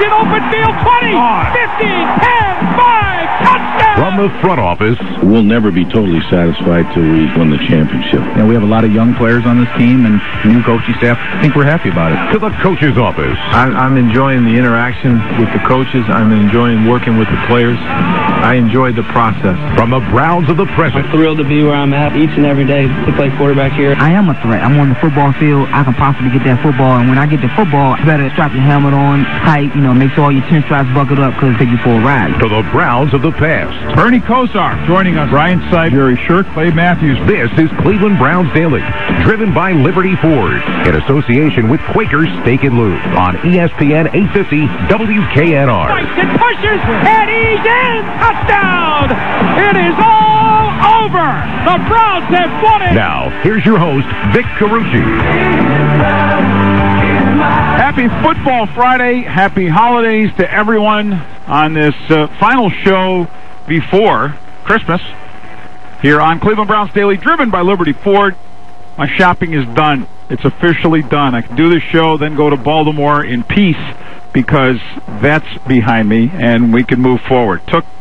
in open field. 20, 15, 10, 5, touchdown! From the front office, we'll never be totally satisfied till we win the championship. You know, we have a lot of young players on this team and new coaching staff. I think we're happy about it. To the coach's office. I'm enjoying the interaction with the coaches. I'm enjoying working with the players. I enjoy the process. From the Browns of the present. I'm thrilled to be where I'm at each and every day to play quarterback here. I am a threat. I'm on the football field. I can possibly get that football, and when I get the football, you better strap your helmet on tight, make sure all your 10 straps buckled up because it'll take you for a ride. To the Browns of the past. Bernie Kosar joining us. Brian Sipe, Jerry Shirk, Clay Matthews. This is Cleveland Browns Daily, driven by Liberty Ford, in association with Quaker Steak and Lube on ESPN 850 WKNR. Fights and pushes, and he's in! Touchdown! It is all over! The Browns have won it! Now, here's your host, Vic Carucci. Happy Football Friday. Happy holidays to everyone on this final show before Christmas here on Cleveland Browns Daily, driven by Liberty Ford. My shopping is done. It's officially done. I can do this show, then go to Baltimore in peace because that's behind me, and we can move forward.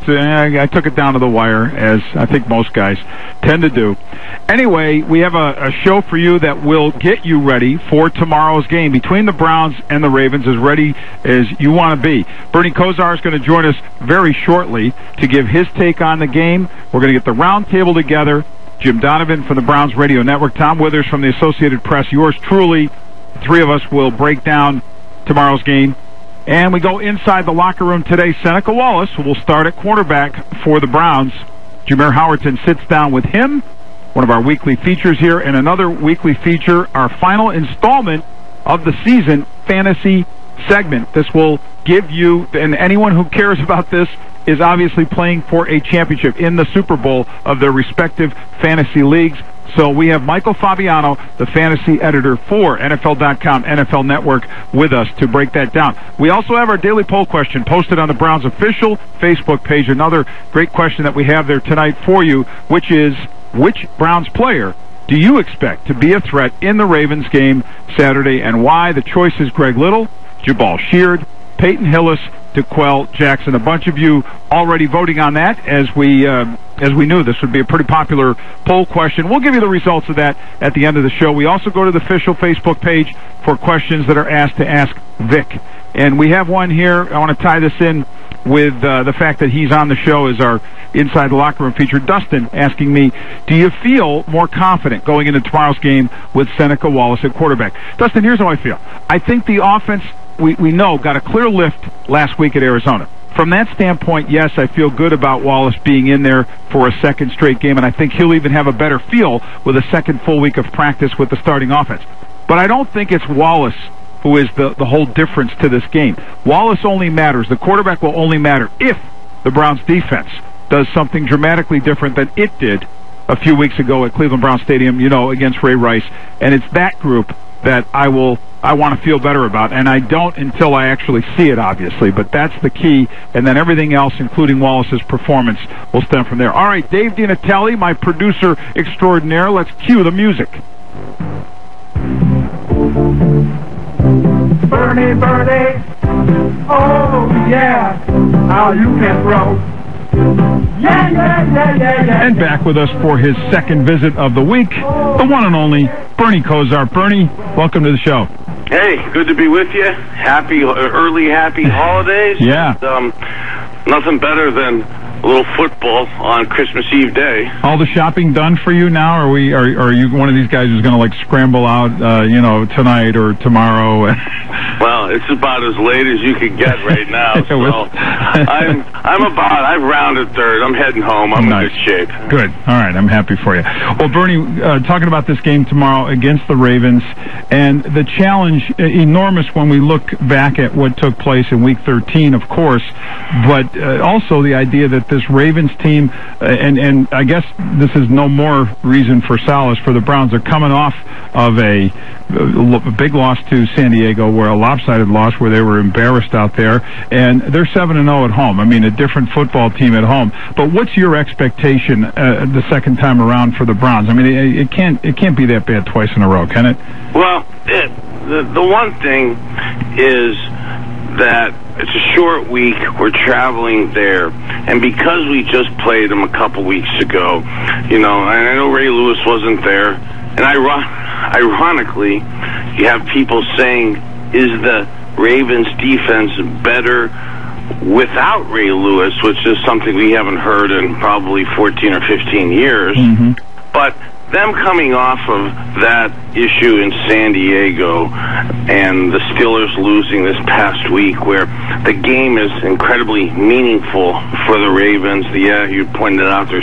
I took it down to the wire, as I think most guys tend to do. Anyway, we have a show for you that will get you ready for tomorrow's game between the Browns and the Ravens, as ready as you want to be. Bernie Kosar is going to join us very shortly to give his take on the game. We're going to get the round table together. Jim Donovan from the Browns Radio Network, Tom Withers from the Associated Press, yours truly. The three of us will break down tomorrow's game. And we go inside the locker room today. Seneca Wallace will start at quarterback for the Browns. Jameer Howerton sits down with him, one of our weekly features here, and another weekly feature, our final installment of the season fantasy segment. This will give you, and anyone who cares about this is obviously playing for a championship in the Super Bowl of their respective fantasy leagues. So we have Michael Fabiano, the fantasy editor for NFL.com, NFL Network, with us to break that down. We also have our daily poll question posted on the Browns official Facebook page. Another great question that we have there tonight for you, which is, which Browns player do you expect to be a threat in the Ravens game Saturday, and why? The choice is Greg Little, Jabal Sheard, Peyton Hillis, DeQuell Jackson. A bunch of you already voting on that, as we knew this would be a pretty popular poll question. We'll give you the results of that at the end of the show. We also go to the official Facebook page for questions that are asked to Ask Vic. And we have one here. I want to tie this in with the fact that he's on the show as our Inside the Locker Room feature. Dustin asking me, do you feel more confident going into tomorrow's game with Seneca Wallace at quarterback? Dustin, here's how I feel. I think the offense, we know, got a clear lift last week at Arizona. From that standpoint, yes, I feel good about Wallace being in there for a second straight game, and I think he'll even have a better feel with a second full week of practice with the starting offense. But I don't think it's Wallace who is the whole difference to this game. Wallace only matters. The quarterback will only matter if the Browns defense does something dramatically different than it did a few weeks ago at Cleveland Browns Stadium, against Ray Rice. And it's that group that I want to feel better about, and I don't until I actually see it, obviously, but that's the key, and then everything else, including Wallace's performance, will stem from there. All right, Dave DiNatale, my producer extraordinaire, let's cue the music. Bernie, Bernie, oh yeah, how you can throw. Yeah. And back with us for his second visit of the week, the one and only Bernie Kosar. Bernie, welcome to the show. Hey, good to be with you. Happy holidays. Yeah. Nothing better than a little football on Christmas Eve day. All the shopping done for you now? Are you one of these guys who's going to scramble out, tonight or tomorrow? Well, it's about as late as you could get right now. So I've rounded third. I'm heading home. I'm in good shape. Good. All right. I'm happy for you. Well, Bernie, talking about this game tomorrow against the Ravens, and the challenge enormous when we look back at what took place in Week 13, of course, but also the idea that this Ravens team, and I guess this is no more reason for solace for the Browns. They're coming off of a big loss to San Diego, where a lopsided loss where they were embarrassed out there, and they're 7-0 at home. I mean, a different football team at home. But what's your expectation the second time around for the Browns? I mean, it can't be that bad twice in a row, can it? Well, the one thing is that it's a short week. We're traveling there. And because we just played them a couple weeks ago, and I know Ray Lewis wasn't there, and ironically, you have people saying, is the Ravens defense better without Ray Lewis, which is something we haven't heard in probably 14 or 15 years. Mm-hmm. But them coming off of that issue in San Diego and the Steelers losing this past week, where the game is incredibly meaningful for the Ravens. Yeah, you pointed out they're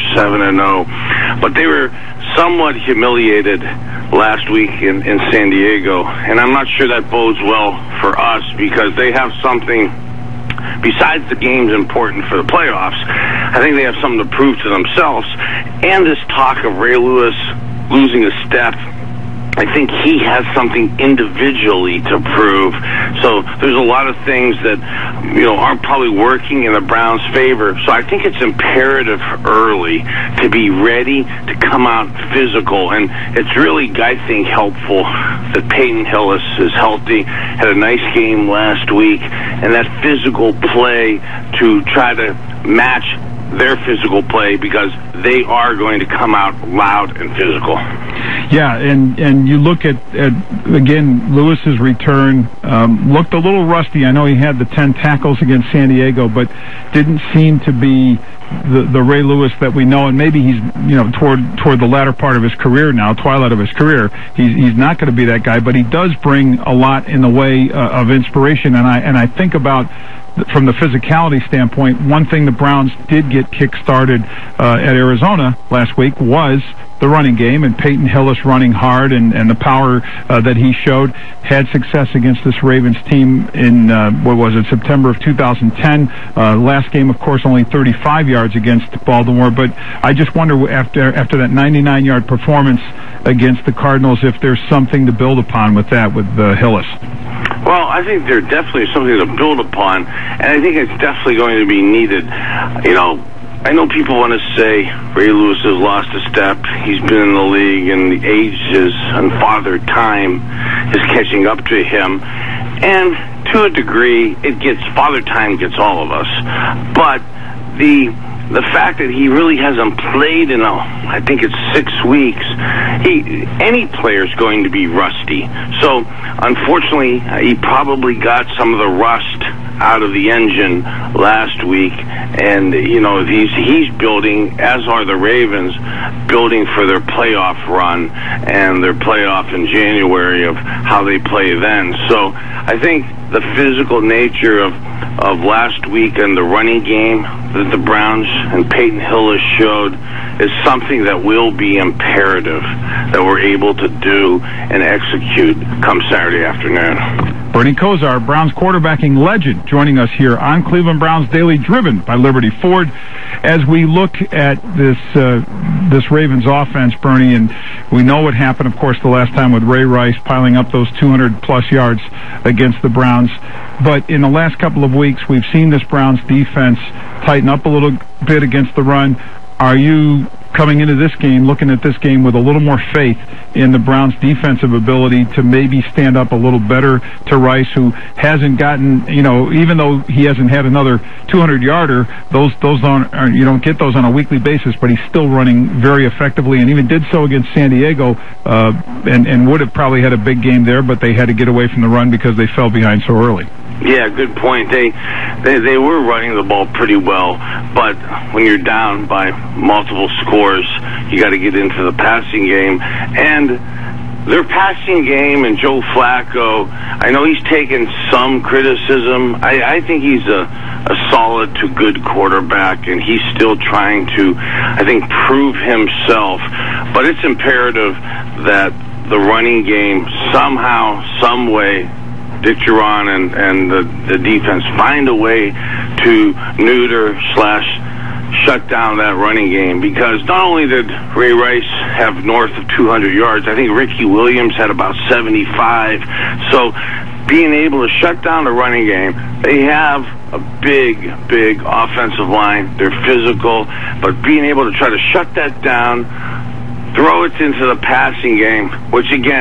7-0, but they were somewhat humiliated last week in San Diego, and I'm not sure that bodes well for us because they have something. Besides the game's important for the playoffs, I think they have something to prove to themselves. And this talk of Ray Lewis losing a step, I think he has something individually to prove. So there's a lot of things that, aren't probably working in the Browns' favor. So I think it's imperative early to be ready to come out physical. And it's really, I think, helpful that Peyton Hillis is healthy, had a nice game last week, and that physical play to try to match their physical play because they are going to come out loud and physical. Yeah, and you look at again, Lewis's return looked a little rusty. I know he had the 10 tackles against San Diego, but didn't seem to be the Ray Lewis that we know, and maybe he's toward the latter part of his career now, twilight of his career. He's not going to be that guy, but he does bring a lot in the way of inspiration, and I think about, from the physicality standpoint, one thing the Browns did get kick-started at Arizona last week was the running game, and Peyton Hillis running hard and the power that he showed. Had success against this Ravens team in, September of 2010. Last game, of course, only 35 yards against Baltimore, but I just wonder after that 99-yard performance against the Cardinals if there's something to build upon with that, with Hillis. Well, I think there's definitely something to build upon, and I think it's definitely going to be needed. I know people want to say Ray Lewis has lost a step. He's been in the league, and the age and father time is catching up to him. And to a degree, father time gets all of us. But the fact that he really hasn't played in I think it's 6 weeks, any player's going to be rusty. So, unfortunately, he probably got some of the rust out of the engine last week, and he's building, as are the Ravens, building for their playoff run and their playoff in January of how they play then. So I think the physical nature of last week and the running game that the Browns and Peyton Hillis showed is something that will be imperative that we're able to do and execute come Saturday afternoon. Bernie Kosar, Browns quarterbacking legend, joining us here on Cleveland Browns Daily, driven by Liberty Ford. As we look at this Ravens offense, Bernie, and we know what happened, of course, the last time with Ray Rice piling up those 200-plus yards against the Browns. But in the last couple of weeks, we've seen this Browns defense tighten up a little bit against the run. Are you coming into this game, looking at this game with a little more faith in the Browns' defensive ability to maybe stand up a little better to Rice, who hasn't gotten, even though he hasn't had another 200-yarder, those you don't get those on a weekly basis, but he's still running very effectively, and even did so against San Diego, and would have probably had a big game there, but they had to get away from the run because they fell behind so early. Yeah, good point. They were running the ball pretty well, but when you're down by multiple scores, you got to get into the passing game. And their passing game and Joe Flacco, I know he's taken some criticism. I think he's a solid to good quarterback, and he's still trying to, I think, prove himself. But it's imperative that the running game somehow, some way, Dick Duran and the defense find a way to shut down that running game, because not only did Ray Rice have north of 200 yards, I think Ricky Williams had about 75. So being able to shut down the running game, they have a big offensive line. They're physical, but being able to try to shut that down, throw it into the passing game, which again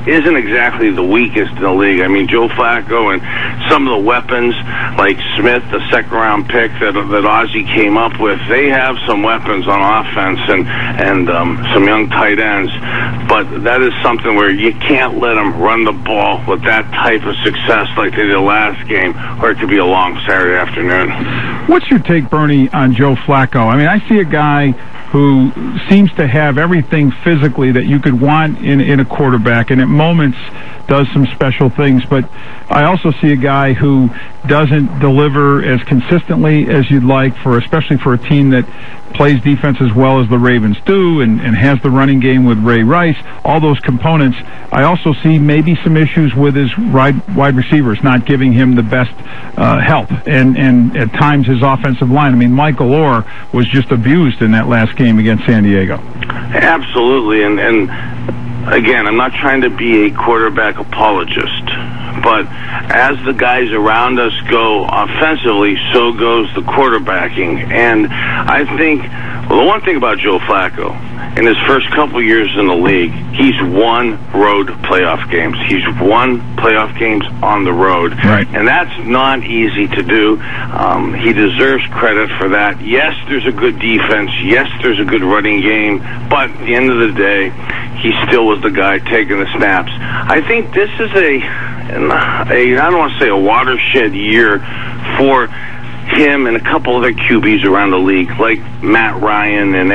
isn't exactly the weakest in the league. I mean, Joe Flacco and some of the weapons, like Smith, the second-round pick that Ozzie came up with, they have some weapons on offense and some young tight ends. But that is something where you can't let them run the ball with that type of success like they did last game, or it could be a long Saturday afternoon. What's your take, Bernie, on Joe Flacco? I mean, I see a guy who seems to have everything physically that you could want in a quarterback, and at moments does some special things. But I also see a guy who doesn't deliver as consistently as you'd like, especially for a team that plays defense as well as the Ravens do and has the running game with Ray Rice, all those components. I also see maybe some issues with his wide receivers, not giving him the best help, and at times his offensive line. I mean, Michael Orr was just abused in that last game against San Diego. Absolutely, and again, I'm not trying to be a quarterback apologist, but as the guys around us go offensively, so goes the quarterbacking. And I think, well, the one thing about Joe Flacco, in his first couple years in the league, he's won road playoff games. He's won playoff games on the road. Right. And that's not easy to do. He deserves credit for that. Yes, there's a good defense. Yes, there's a good running game. But at the end of the day, he still was the guy taking the snaps. I think this is I don't want to say a watershed year for him and a couple other QBs around the league, like Matt Ryan in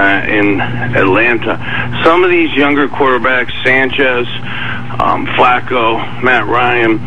Atlanta. Some of these younger quarterbacks, Sanchez, Flacco, Matt Ryan,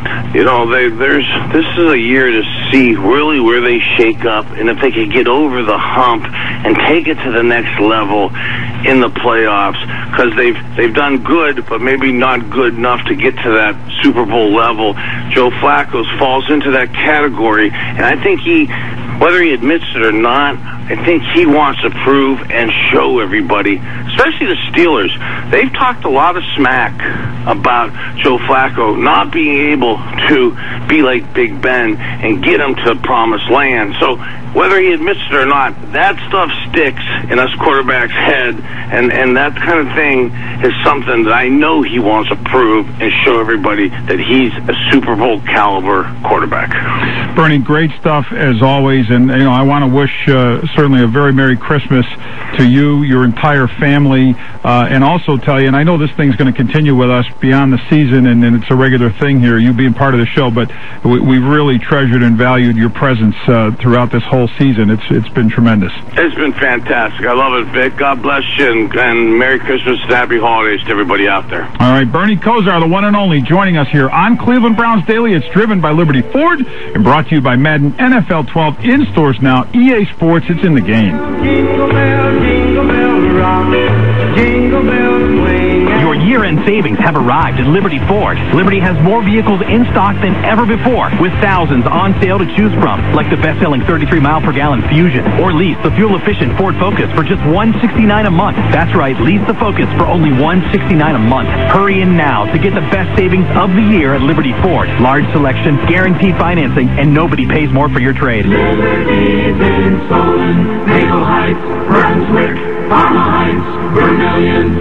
this is a year to see really where they shake up, and if they could get over the hump and take it to the next level in the playoffs, because they've done good, but maybe not good enough to get to that Super Bowl level. Joe Flacco falls into that category, and I think whether he admits it or not, I think he wants to prove and show everybody, especially the Steelers. They've talked a lot of smack about Joe Flacco not being able to be like Big Ben and get him to promised land. So whether he admits it or not, that stuff sticks in us quarterbacks' head, and that kind of thing is something that I know he wants to prove and show everybody that he's a Super Bowl caliber quarterback. Bernie, great stuff as always, and I want to wish certainly a very Merry Christmas to you, your entire family, and also tell you, and I know this thing's going to continue with us beyond the season, and it's a regular thing here, you being part of the show, but we've really treasured and valued your presence throughout this whole season. It's been tremendous. It's been fantastic. I love it, Vic. God bless you, and Merry Christmas and Happy Holidays to everybody out there. All right, Bernie Kosar, the one and only, joining us here on Cleveland Browns Daily. It's driven by Liberty Ford and brought to you by Madden NFL 12 in stores now. EA Sports, it's in the game. Jingle bell rock, jingle bells swing. Your year-end savings have arrived at Liberty Ford. Liberty has more vehicles in stock than ever before, with thousands on sale to choose from, like the best-selling 33-mile-per-gallon Fusion, or lease the fuel-efficient Ford Focus for just $169 a month. That's right, lease the Focus for only $169 a month. Hurry in now to get the best savings of the year at Liberty Ford. Large selection, guaranteed financing, and nobody pays more for your trade. Liberty's in Solon, Maple Heights, Brunswick, Parma Heights, Vermillion.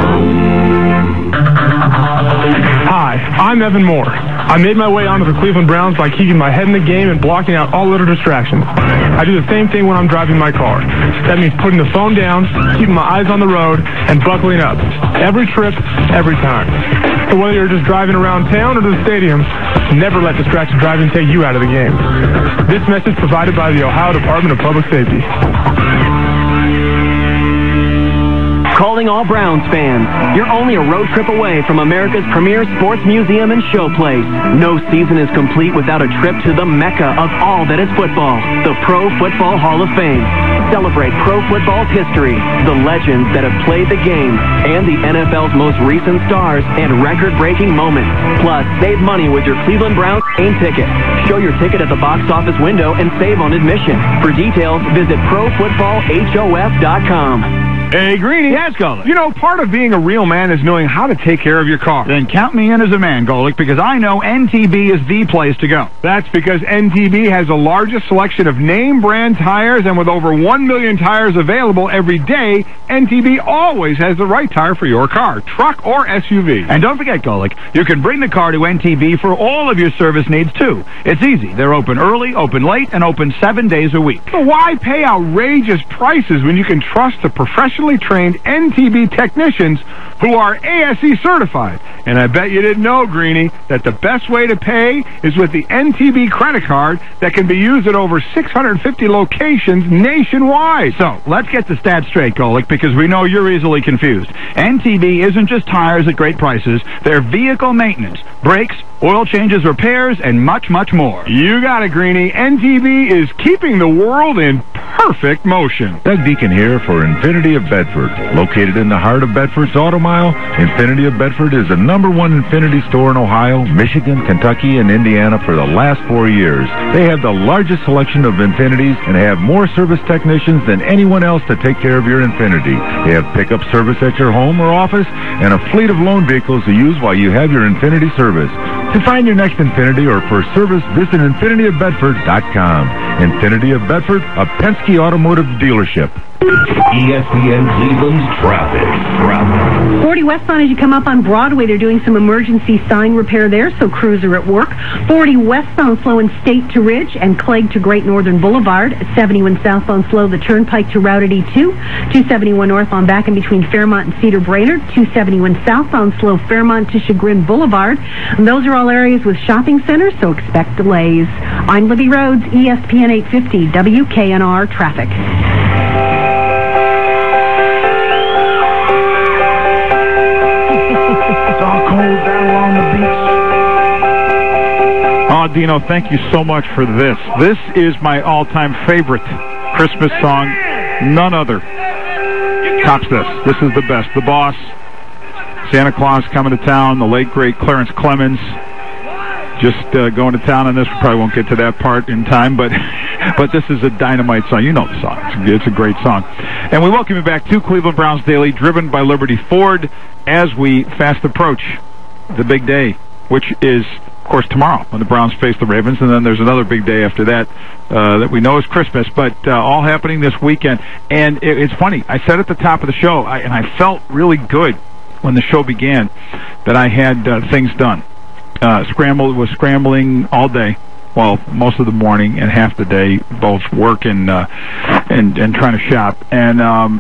Hi, I'm Evan Moore. I made my way onto the Cleveland Browns by keeping my head in the game and blocking out all other distractions. I do the same thing when I'm driving my car. That means putting the phone down, keeping my eyes on the road, and buckling up. Every trip, every time. So whether you're just driving around town or to the stadium, never let distracted driving take you out of the game. This message provided by the Ohio Department of Public Safety. Calling all Browns fans. You're only a road trip away from America's premier sports museum and show place. No season is complete without a trip to the mecca of all that is football, the Pro Football Hall of Fame. Celebrate pro football's history, the legends that have played the game, and the NFL's most recent stars and record-breaking moments. Plus, save money with your Cleveland Browns game ticket. Show your ticket at the box office window and save on admission. For details, visit ProFootballHOF.com. Hey, Greenie. Yes, Golick. You know, part of being a real man is knowing how to take care of your car. Then count me in as a man, Golick, because I know NTB is the place to go. That's because NTB has the largest selection of name brand tires, and with over 1 million tires available every day, NTB always has the right tire for your car, truck, or SUV. And don't forget, Golick, you can bring the car to NTB for all of your service needs, too. It's easy. They're open early, open late, and open 7 days a week. So why pay outrageous prices when you can trust the professionally trained NTB technicians who are ASE certified? And I bet you didn't know, Greenie, that the best way to pay is with the NTB credit card that can be used at over 650 locations nationwide. So, let's get the stats straight, Golick, because we know you're easily confused. NTB isn't just tires at great prices. They're vehicle maintenance, brakes, oil changes, repairs, and much, much more. You got it, Greenie. NTB is keeping the world in perfect motion. Doug Deacon here for Infinity of Bedford. Located in the heart of Bedford's Auto Mile, Infinity of Bedford is the #1 Infinity store in Ohio, Michigan, Kentucky, and Indiana for the last 4 years. They have the largest selection of Infinities and have more service technicians than anyone else to take care of your Infinity. They have pickup service at your home or office and a fleet of loan vehicles to use while you have your Infinity service. To find your next Infinity or for service, visit infinityofbedford.com. Infinity of Bedford, a Penske Automotive dealership. ESPN Cleveland's traffic. 40 westbound as you come up on Broadway. They're doing some emergency sign repair there, so crews are at work. 40 westbound slow in State to Ridge and Clegg to Great Northern Boulevard. 71 southbound slow the Turnpike to Route 82. 271 northbound back in between Fairmont and Cedar Brainerd. 271 southbound slow Fairmont to Chagrin Boulevard. And those are all areas with shopping centers, so expect delays. I'm Libby Rhodes, ESPN 850 WKNR Traffic. Oh, Dino, thank you so much for this. This is my all-time favorite Christmas song. None other tops this. This is the best. The Boss, Santa Claus coming to town, the late, great Clarence Clemens. Just going to town on this. We probably won't get to that part in time, but this is a dynamite song. You know the song. It's a great song. And we welcome you back to Cleveland Browns Daily, driven by Liberty Ford, as we fast approach the big day, which is, of course, tomorrow when the Browns face the Ravens, and then there's another big day after that that we know is Christmas, but all happening this weekend. And it's funny. I said at the top of the show, and I felt really good when the show began, that I had things done. Was scrambling all day, well, most of the morning and half the day, both work and trying to shop. And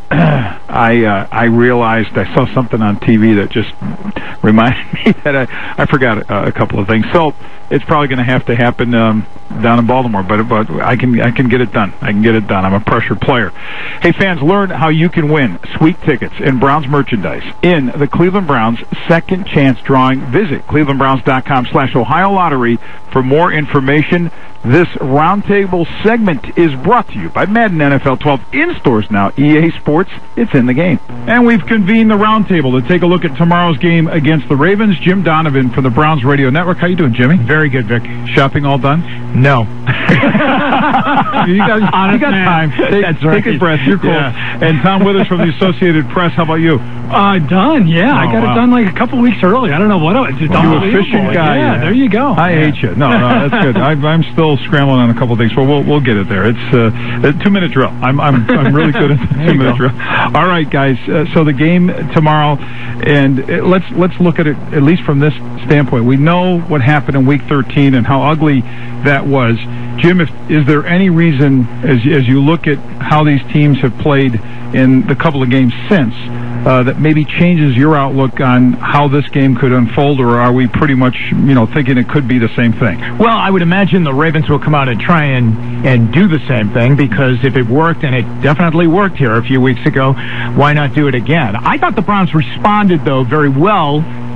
I realized I saw something on TV that just reminded me that I forgot a couple of things. So it's probably going to have to happen down in Baltimore, but I can get it done. I can get it done. I'm a pressure player. Hey, fans, learn how you can win sweet tickets and Browns merchandise in the Cleveland Browns Second Chance Drawing. Visit clevelandbrowns.com/Ohio Lottery for more information. This roundtable segment is brought to you by Madden NFL 12 in stores now. EA Sports, it's in the game. And we've convened the roundtable to take a look at tomorrow's game against the Ravens. Jim Donovan from the Browns Radio Network. How you doing, Jimmy? Very good, Vic. Shopping all done? No. you got time. Take a breath. You're cool. Yeah. And Tom Withers from the Associated Press. How about you? Done. Yeah, I got it done like a couple weeks early. I don't know what else. It's you efficient guy. Yeah, there you go. I hate you. No, that's good. I'm still scrambling on a couple of things, but we'll get it there. It's a 2-minute drill. I'm really good at the 2-minute drill. All right, guys. So the game tomorrow, and let's look at it at least from this standpoint. We know what happened in Week 13 and how ugly that was. Jim, is there any reason, as you look at how these teams have played in the couple of games since, that maybe changes your outlook on how this game could unfold, or are we pretty much, thinking it could be the same thing? Well, I would imagine the Ravens will come out and try and do the same thing, because if it worked, and it definitely worked here a few weeks ago, why not do it again? I thought the Browns responded, though, very well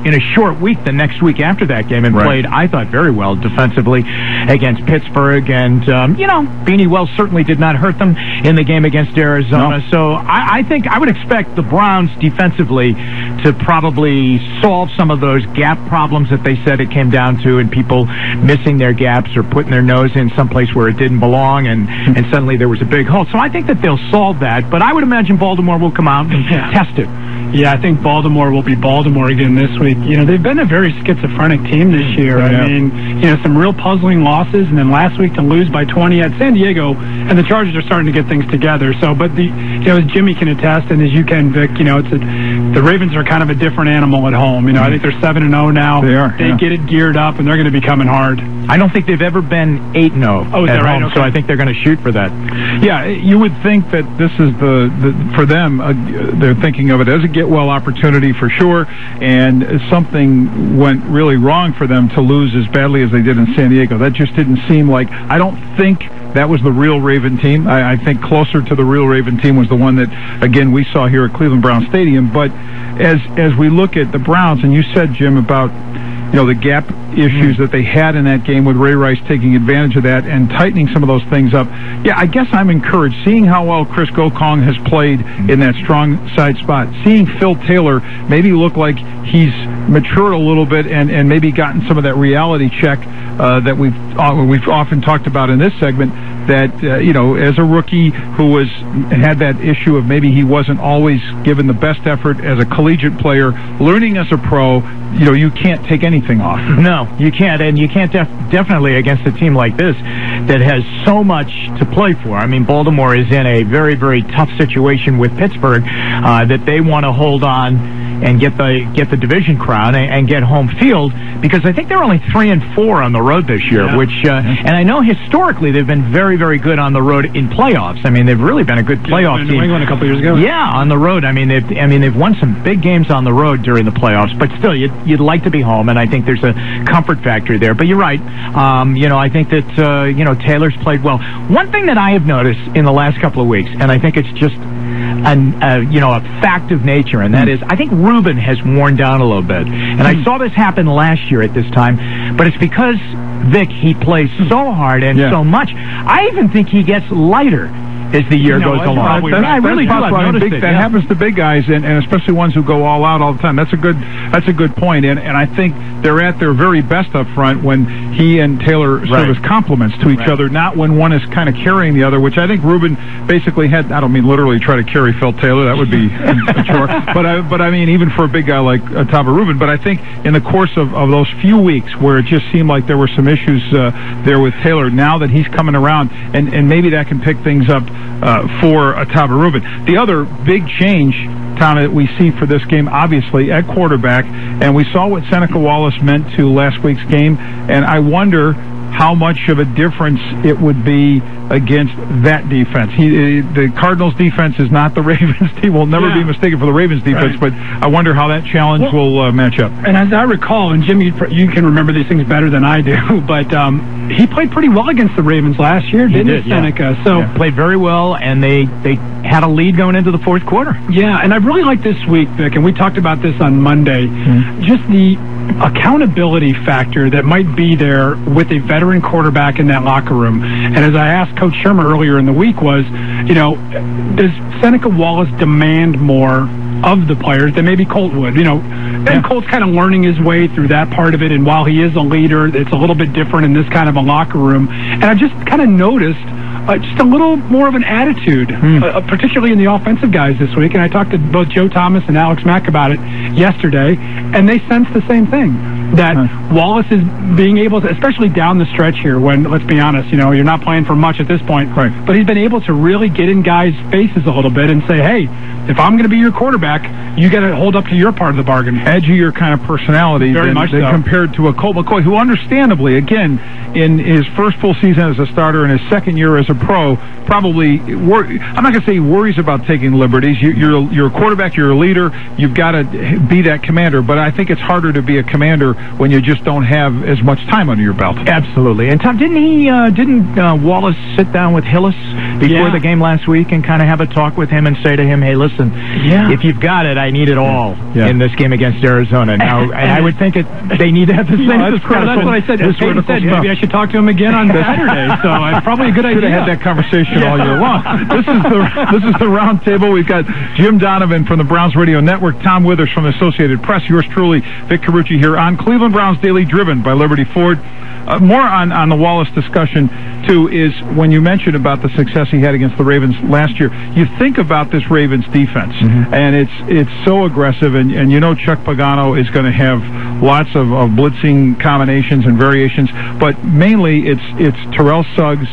in a short week the next week after that game and played, I thought, very well defensively against Pittsburgh. And, Beanie Wells certainly did not hurt them in the game against Arizona. No. So I think I would expect the Browns defensively to probably solve some of those gap problems that they said it came down to, and people missing their gaps or putting their nose in someplace where it didn't belong, and suddenly there was a big hole. So I think that they'll solve that, but I would imagine Baltimore will come out and test it. Yeah, I think Baltimore will be Baltimore again this week. They've been a very schizophrenic team this year. I mean, some real puzzling losses, and then last week to lose by 20 at San Diego, and the Chargers are starting to get things together. So, but as Jimmy can attest, and as you can, Vic, the Ravens are kind of a different animal at home. I think they're 7-0 now. They are. They get it geared up, and they're going to be coming hard. I don't think they've ever been 8-0 at home, okay. So I think they're going to shoot for that. Yeah, you would think that this is for them, they're thinking of it as a get-well opportunity for sure, and something went really wrong for them to lose as badly as they did in San Diego. That just didn't seem like, I don't think that was the real Raven team. I think closer to the real Raven team was the one that, again, we saw here at Cleveland Brown Stadium. But as we look at the Browns, and you said, Jim, about the gap issues that they had in that game with Ray Rice taking advantage of that and tightening some of those things up. Yeah, I guess I'm encouraged. Seeing how well Chris Gokong has played in that strong side spot, seeing Phil Taylor maybe look like he's matured a little bit and maybe gotten some of that reality check that we've often talked about in this segment, that as a rookie who had that issue of maybe he wasn't always given the best effort as a collegiate player, learning as a pro, you can't take anything off. No, you can't, and you can't definitely against a team like this that has so much to play for. I mean, Baltimore is in a very, very tough situation with Pittsburgh that they want to hold on and get the division crown and get home field, because I think they're only 3-4 on the road this year, which and I know historically they've been very, very good on the road in playoffs. I mean, they've really been a good playoff team. New England a couple years ago. Yeah, on the road. I mean, they've won some big games on the road during the playoffs, but still, you'd like to be home, and I think there's a comfort factor there. But you're right. I think that Taylor's played well. One thing that I have noticed in the last couple of weeks, and I think it's just a fact of nature, and that is, I think Reuben has worn down a little bit. And I saw this happen last year at this time, but it's because, Vic, he plays so hard and so much. I even think he gets lighter as the year goes along. I really do. I've noticed it. That happens to big guys, and especially ones who go all out all the time. That's a good point, and I think they're at their very best up front when he and Taylor serve as complements to each other, not when one is kind of carrying the other, which I think Reuben basically had. I don't mean literally try to carry Phil Taylor. That would be a chore. But I mean, even for a big guy like Tava Reuben. But I think in the course of those few weeks where it just seemed like there were some issues there with Taylor, now that he's coming around, and maybe that can pick things up for Tava Reuben. The other big change, Tom, that we see for this game, obviously, at quarterback, and we saw what Seneca Wallace meant to last week's game, and I wonder how much of a difference it would be against that defense. The Cardinals' defense is not the Ravens' team. Will never be mistaken for the Ravens' defense, but I wonder how that challenge will match up. And as I recall, and Jim, you can remember these things better than I do, but he played pretty well against the Ravens last year, didn't he, Seneca? So played very well, and they had a lead going into the fourth quarter. Yeah, and I really like this week, Vic, and we talked about this on Monday, just the accountability factor that might be there with a veteran quarterback in that locker room. And as I asked Coach Shermer earlier in the week was, does Seneca Wallace demand more of the players than maybe Colt would? And Colt's kind of learning his way through that part of it, and while he is a leader, it's a little bit different in this kind of a locker room. And I've just kind of noticed just a little more of an attitude, particularly in the offensive guys this week. And I talked to both Joe Thomas and Alex Mack about it yesterday, and they sense the same thing, that Wallace is being able to, especially down the stretch here when, let's be honest, you're not playing for much at this point, but he's been able to really get in guys' faces a little bit and say, hey, if I'm going to be your quarterback, you got to hold up to your part of the bargain. Edgier kind of personality than compared to a Colt McCoy, who understandably, again, in his first full season as a starter and his second year as a pro, probably, I'm not going to say he worries about taking liberties. You're a quarterback, you're a leader, you've got to be that commander, but I think it's harder to be a commander when you just don't have as much time under your belt. Absolutely. And Tom, didn't Wallace sit down with Hillis before the game last week and kind of have a talk with him and say to him, hey, listen, if you've got it, I need it all in this game against Arizona. Now, I would think they need to have the same discussion. That's what I said. Maybe I should talk to him again on Saturday. So it's probably a good idea. Should have had that conversation all year long. This is the round table. We've got Jim Donovan from the Browns Radio Network, Tom Withers from the Associated Press, yours truly, Vic Carucci here on Cleveland Browns Daily, driven by Liberty Ford. More on the Wallace discussion, too, is when you mentioned about the success he had against the Ravens last year, you think about this Ravens defense, and it's so aggressive, and you know Chuck Pagano is going to have lots of blitzing combinations and variations, but mainly it's Terrell Suggs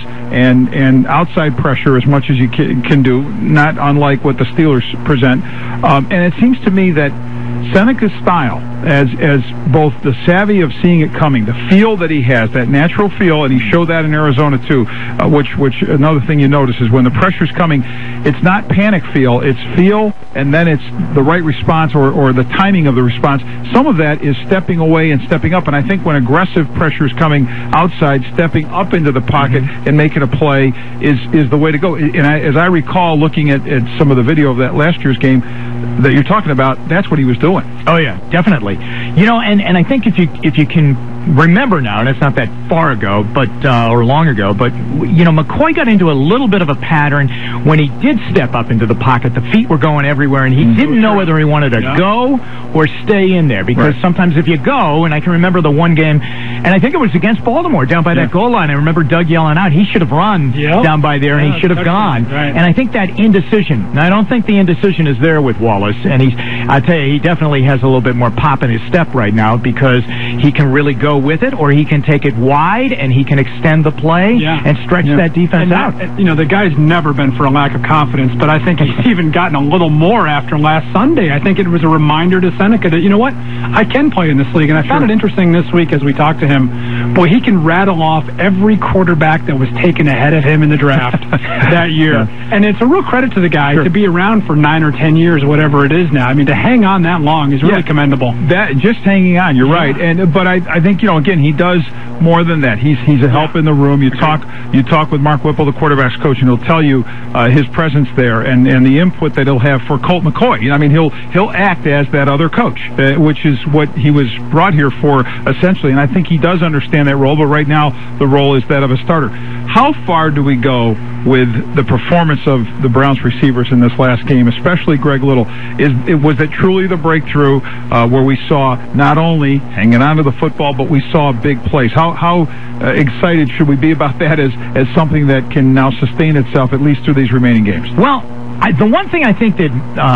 and outside pressure as much as you can do, not unlike what the Steelers present. And it seems to me that Seneca's style, as both the savvy of seeing it coming, the feel that he has, that natural feel, and he showed that in Arizona too, which another thing you notice is when the pressure's coming, it's not panic feel, it's feel, and then it's the right response or the timing of the response. Some of that is stepping away and stepping up, and I think when aggressive pressure is coming outside, stepping up into the pocket and making a play is the way to go. And as I recall looking at some of the video of that last year's game that you're talking about, that's what he was doing. Oh yeah, definitely. You know, and I think if you can remember now, and it's not that far ago, but or long ago, but you know, McCoy got into a little bit of a pattern when he did step up into the pocket. The feet were going everywhere, and he didn't know whether he wanted to go or stay in there, because sometimes if you go, and I can remember the one game, and I think it was against Baltimore down by that goal line. I remember Doug yelling out, he should have run down by there, and he should have gone. And I think that indecision. Now I don't think the indecision is there with Wallace, and I tell you, he definitely has a little bit more pop in his step right now because he can really go with it, or he can take it wide and he can extend the play and stretch that defense out. You know, the guy's never been for a lack of confidence, but I think he's even gotten a little more after last Sunday. I think it was a reminder to Seneca that, you know what, I can play in this league. And I found it interesting this week as we talked to him. Boy, he can rattle off every quarterback that was taken ahead of him in the draft that year. And it's a real credit to the guy to be around for 9 or 10 years, whatever it is now. I mean, to hang on that long is really commendable. That just hanging on, you're right. But I think, you know, again, he does more than that. He's a help in the room. You talk with Mark Whipple, the quarterback's coach, and he'll tell you his presence there and the input that he'll have for Colt McCoy. You know, I mean, he'll act as that other coach, which is what he was brought here for essentially. And I think he does understand that role. But right now, the role is that of a starter. How far do we go with the performance of the Browns receivers in this last game, especially Greg Little? Was it truly the breakthrough where we saw not only hanging on to the football, but we saw big plays? How excited should we be about that as something that can now sustain itself at least through these remaining games? Well, the one thing I think that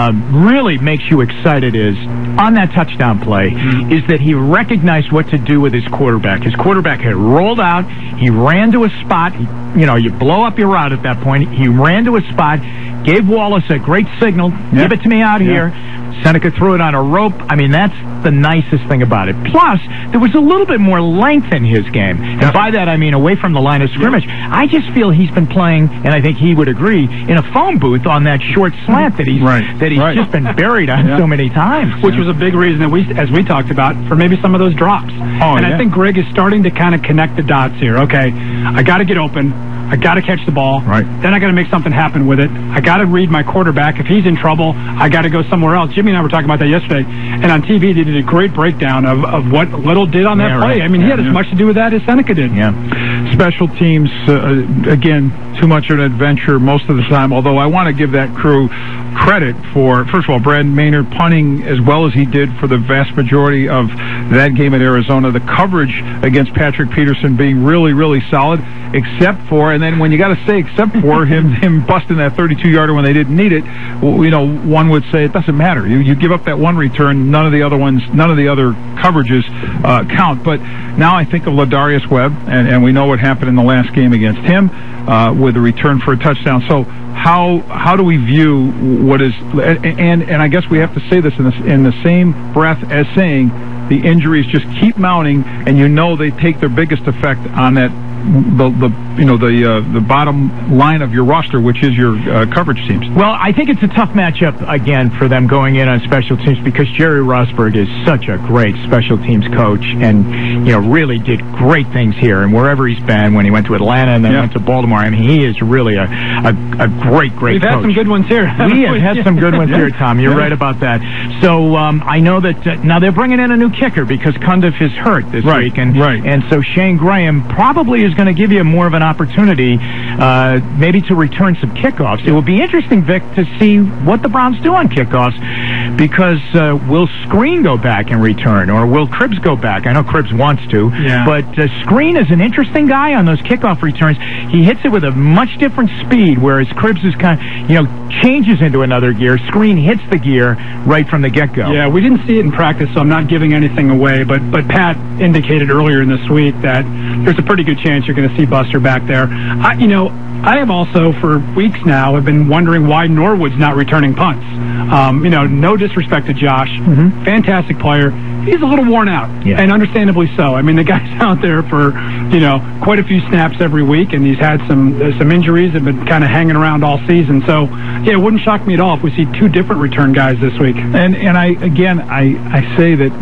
really makes you excited is, on that touchdown play, is that he recognized what to do with his quarterback. His quarterback had rolled out. He ran to a spot. You blow up your route at that point. He ran to a spot, gave Wallace a great signal, give it to me out here. Seneca threw it on a rope. I mean, that's the nicest thing about it. Plus, there was a little bit more length in his game. And by that, I mean away from the line of scrimmage. I just feel he's been playing, and I think he would agree, in a phone booth on that short slant that he's just been buried on so many times. Which was a big reason that as we talked about, for maybe some of those drops. I think Greg is starting to kind of connect the dots here. Okay, I got to get open. I got to catch the ball. Then I got to make something happen with it. I got to read my quarterback. If he's in trouble, I got to go somewhere else. Jimmy and I were talking about that yesterday, and on TV they did a great breakdown of what Little did on that play. I mean, he had as much to do with that as Seneca did. Special teams, again, too much of an adventure most of the time, although I want to give that crew credit for, first of all, Brad Maynard punting as well as he did for the vast majority of that game at Arizona. The coverage against Patrick Peterson being really, really solid, except for, and then when you got to say except for him busting that 32-yarder when they didn't need it, one would say it doesn't matter. You give up that one return, none of the other coverages count. But now I think of Ladarius Webb, and we know what happened in the last game against him with a return for a touchdown. So how do we view what is, and I guess we have to say this in the same breath as saying the injuries just keep mounting, and they take their biggest effect on that the the bottom line of your roster, which is your coverage teams. Well, I think it's a tough matchup again for them going in on special teams because Jerry Rosberg is such a great special teams coach, and really did great things here and wherever he's been. When he went to Atlanta and then went to Baltimore, I mean, he is really a great We've coach. had some good ones here. We have had some good ones here, Tom. You're right about that. So I know that now they're bringing in a new kicker because Cundiff is hurt this week, and so Shane Graham probably is going to give you more of an opportunity, maybe to return some kickoffs. It will be interesting, Vic, to see what the Browns do on kickoffs because will Screen go back and return, or will Cribbs go back? I know Cribbs wants to, but Screen is an interesting guy on those kickoff returns. He hits it with a much different speed, whereas Cribbs is kind of, changes into another gear. Screen hits the gear right from the get-go. Yeah, we didn't see it in practice, so I'm not giving anything away, but Pat indicated earlier in this week that there's a pretty good chance you're going to see Buster back there. I have also, for weeks now, have been wondering why Norwood's not returning punts. No disrespect to Josh. Fantastic player. He's a little worn out, and understandably so. I mean, the guy's out there for, quite a few snaps every week, and he's had some injuries that have been kind of hanging around all season. So, it wouldn't shock me at all if we see two different return guys this week. And I say that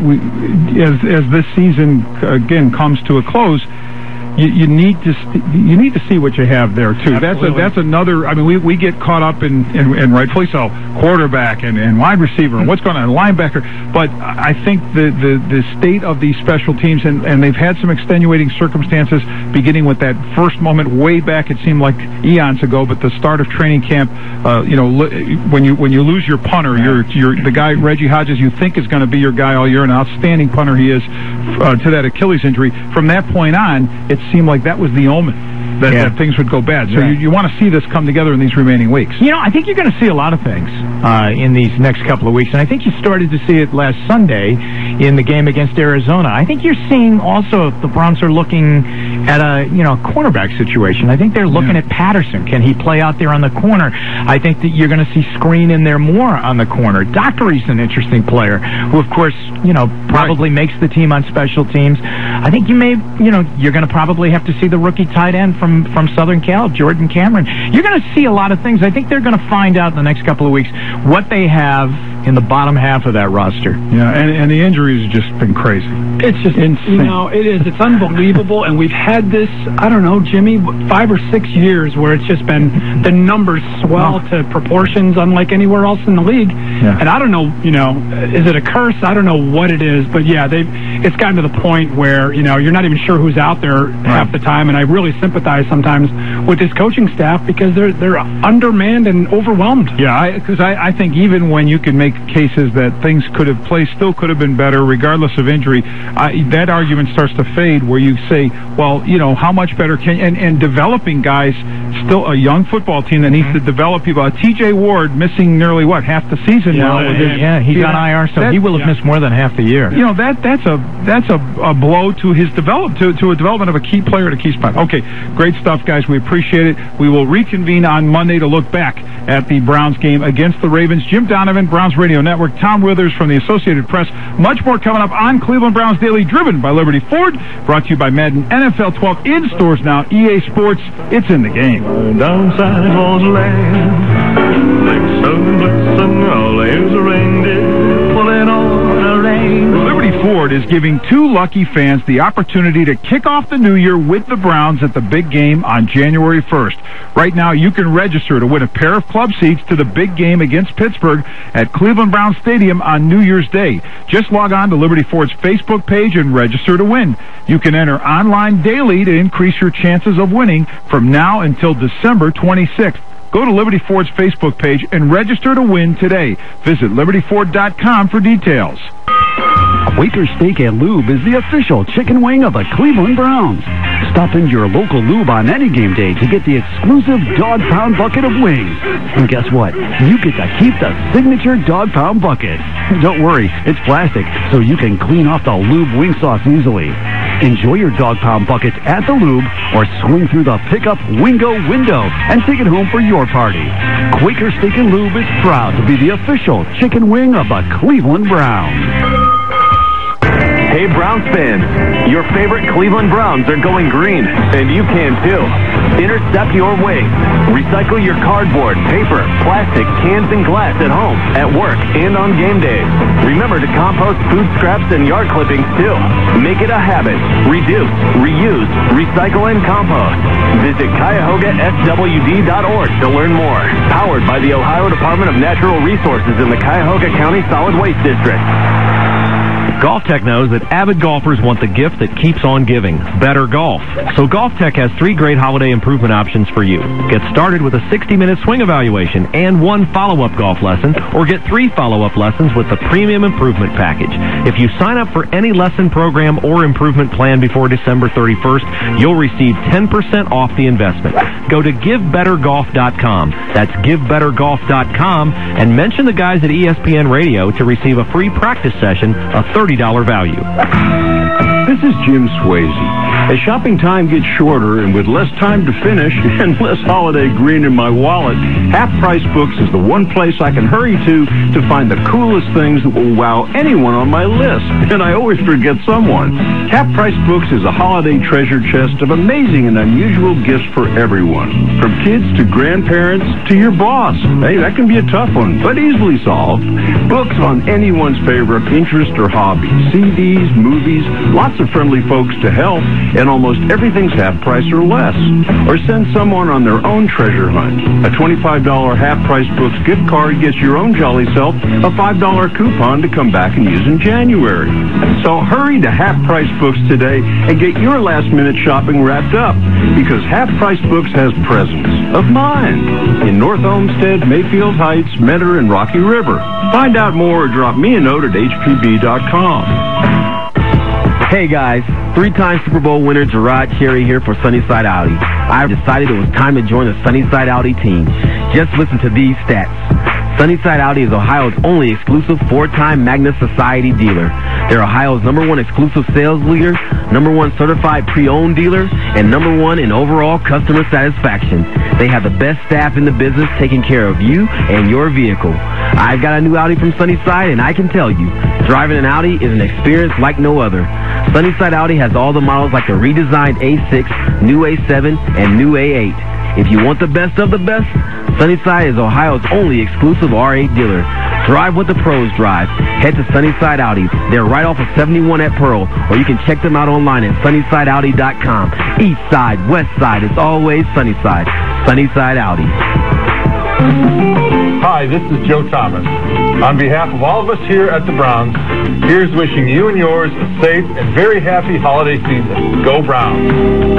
as this season, again, comes to a close, you need to see what you have there too. Absolutely. That's another. I mean, we get caught up in rightfully so, quarterback and wide receiver and what's going on, linebacker. But I think the state of these special teams and they've had some extenuating circumstances, beginning with that first moment way back. It seemed like eons ago, but the start of training camp. When you lose your punter, you're the guy Reggie Hodges you think is going to be your guy all year, an outstanding punter he is to that Achilles injury. From that point on, it seemed like that was the omen that things would go bad. So you want to see this come together in these remaining weeks. I think you're going to see a lot of things in these next couple of weeks, and I think you started to see it last Sunday in the game against Arizona. I think you're seeing also the Browns are looking at a cornerback situation. I think they're looking at Patterson. Can he play out there on the corner? I think that you're going to see Screen in there more on the corner. Dockery's an interesting player who, of course, probably makes the team on special teams. I think you're going to probably have to see the rookie tight end from Southern Cal, Jordan Cameron. You're going to see a lot of things. I think they're going to find out in the next couple of weeks what they have in the bottom half of that roster. Yeah, and the injuries have just been crazy. It's just insane. It is. It's unbelievable, and we've had this, I don't know, Jimmy, 5 or 6 years where it's just been the numbers swell to proportions unlike anywhere else in the league. Yeah. And I don't know, is it a curse? I don't know what it is, but it's gotten to the point where, you're not even sure who's out there half the time, and I really sympathize sometimes with this coaching staff because they're undermanned and overwhelmed. Yeah, because I think even when you can make cases that things still could have been better regardless of injury, that argument starts to fade where you say, well, how much better can and developing guys, still a young football team that needs to develop people. TJ Ward missing nearly half the season now. He's on IR, so he will have missed more than half the year. That's a blow to his to a development of a key player at a key spot. Okay, great stuff, guys. We appreciate it. We will reconvene on Monday to look back at the Browns game against the Ravens. Jim Donovan, Browns Radio Network, Tom Withers from the Associated Press. Much more coming up on Cleveland Browns Daily, driven by Liberty Ford, brought to you by Madden NFL 12 in stores now. EA Sports, it's in the game. Downside was land, Blitzen, blitzen, all there's a reindeer pulling on a rein. Liberty Ford is giving 2 lucky fans the opportunity to kick off the new year with the Browns at the big game on January 1st. Right now, you can register to win a pair of club seats to the big game against Pittsburgh at Cleveland Browns Stadium on New Year's Day. Just log on to Liberty Ford's Facebook page and register to win. You can enter online daily to increase your chances of winning from now until December 26th. Go to Liberty Ford's Facebook page and register to win today. Visit LibertyFord.com for details. Quaker Steak and Lube is the official chicken wing of the Cleveland Browns. Stop into your local lube on any game day to get the exclusive Dog Pound bucket of wings. And guess what? You get to keep the signature Dog Pound bucket. Don't worry, it's plastic, so you can clean off the lube wing sauce easily. Enjoy your Dog Pound buckets at the lube or swing through the pickup Wingo window and take it home for your party. Quaker Steak and Lube is proud to be the official chicken wing of the Cleveland Browns. Hey, Browns fans, your favorite Cleveland Browns are going green, and you can too. Intercept your waste. Recycle your cardboard, paper, plastic, cans, and glass at home, at work, and on game days. Remember to compost food scraps and yard clippings, too. Make it a habit. Reduce, reuse, recycle, and compost. Visit CuyahogaSWD.org to learn more. Powered by the Ohio Department of Natural Resources in the Cuyahoga County Solid Waste District. GolfTech knows that avid golfers want the gift that keeps on giving, better golf. So GolfTech has 3 great holiday improvement options for you. Get started with a 60-minute swing evaluation and 1 follow-up golf lesson, or get 3 follow-up lessons with the Premium Improvement Package. If you sign up for any lesson program or improvement plan before December 31st, you'll receive 10% off the investment. Go to GiveBetterGolf.com. That's GiveBetterGolf.com, and mention the guys at ESPN Radio to receive a free practice session, a $30 value. This is Jim Swayze. As shopping time gets shorter and with less time to finish and less holiday green in my wallet, Half Price Books is the one place I can hurry to find the coolest things that will wow anyone on my list. And I always forget someone. Half Price Books is a holiday treasure chest of amazing and unusual gifts for everyone. From kids to grandparents to your boss. Hey, that can be a tough one, but easily solved. Books on anyone's favorite interest or hobby. CDs, movies, lots of friendly folks to help, and almost everything's half price or less. Or send someone on their own treasure hunt. A $25 Half Price Books gift card gets your own jolly self a $5 coupon to come back and use in January. So hurry to Half Price Books today and get your last minute shopping wrapped up, because Half Price Books has presents of mine in North Olmsted, Mayfield Heights, Mentor, and Rocky River. Find out more or drop me a note at hpb.com. Hey guys, 3-time Super Bowl winner Gerard Cherry here for Sunnyside Audi. I decided it was time to join the Sunnyside Audi team. Just listen to these stats. Sunnyside Audi is Ohio's only exclusive 4-time Magna Society dealer. They're Ohio's #1 exclusive sales leader, #1 certified pre-owned dealer, and #1 in overall customer satisfaction. They have the best staff in the business taking care of you and your vehicle. I've got a new Audi from Sunnyside, and I can tell you, driving an Audi is an experience like no other. Sunnyside Audi has all the models like the redesigned A6, new A7, and new A8. If you want the best of the best, Sunnyside is Ohio's only exclusive R8 dealer. Drive what the pros drive. Head to Sunnyside Audi. They're right off of 71 at Pearl, or you can check them out online at sunnysideaudi.com. East side, west side, it's always Sunnyside. Sunnyside Audi. Hi, this is Joe Thomas. On behalf of all of us here at the Browns, here's wishing you and yours a safe and very happy holiday season. Go Browns.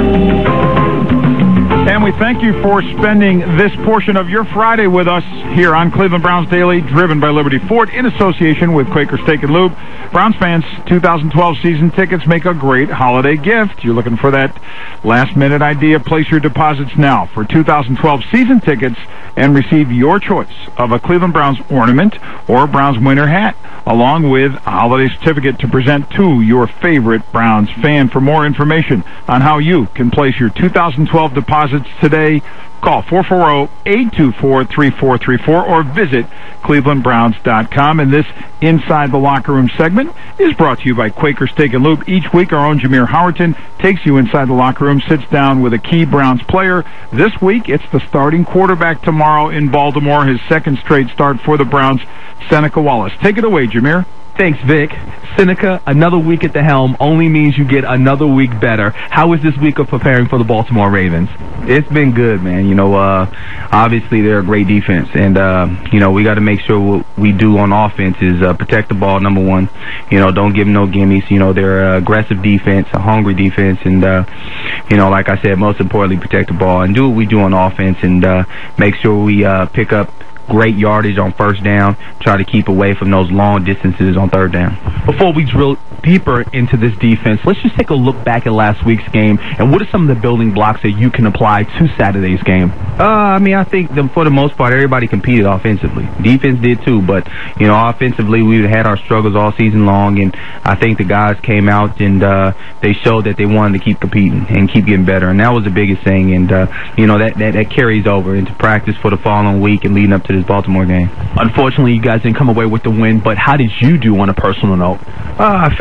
And we thank you for spending this portion of your Friday with us here on Cleveland Browns Daily, driven by Liberty Ford in association with Quaker Steak and Lube. Browns fans, 2012 season tickets make a great holiday gift. You're looking for that last-minute idea? Place your deposits now for 2012 season tickets and receive your choice of a Cleveland Browns ornament or Browns winter hat, along with a holiday certificate to present to your favorite Browns fan. For more information on how you can place your 2012 deposits today, call 440-824-3434 or visit clevelandbrowns.com. And this Inside the Locker Room segment is brought to you by Quaker Steak and Lube. Each week, our own Jameer Howerton takes you inside the locker room, sits down with a key Browns player. This week, it's the starting quarterback tomorrow in Baltimore, his second straight start for the Browns, Seneca Wallace. Take it away, Jameer. Thanks, Vic. Seneca, another week at the helm only means you get another week better. How is this week of preparing for the Baltimore Ravens? It's been good, man. You know, obviously they're a great defense, and you know, we got to make sure what we do on offense is protect the ball, number one. You know, don't give them no gimmies. You know, they're an aggressive defense, a hungry defense, and you know, like I said, most importantly, protect the ball and do what we do on offense, and make sure we pick up great yardage on first down, try to keep away from those long distances on third down. Before we drill deeper into this defense, let's just take a look back at last week's game, and what are some of the building blocks that you can apply to Saturday's game? I mean, I think for the most part, everybody competed offensively. Defense did too, but, you know, offensively, we've had our struggles all season long, and I think the guys came out and they showed that they wanted to keep competing and keep getting better, and that was the biggest thing, and, you know, that carries over into practice for the following week and leading up to this Baltimore game. Unfortunately, you guys didn't come away with the win, but how did you do on a personal note? I feel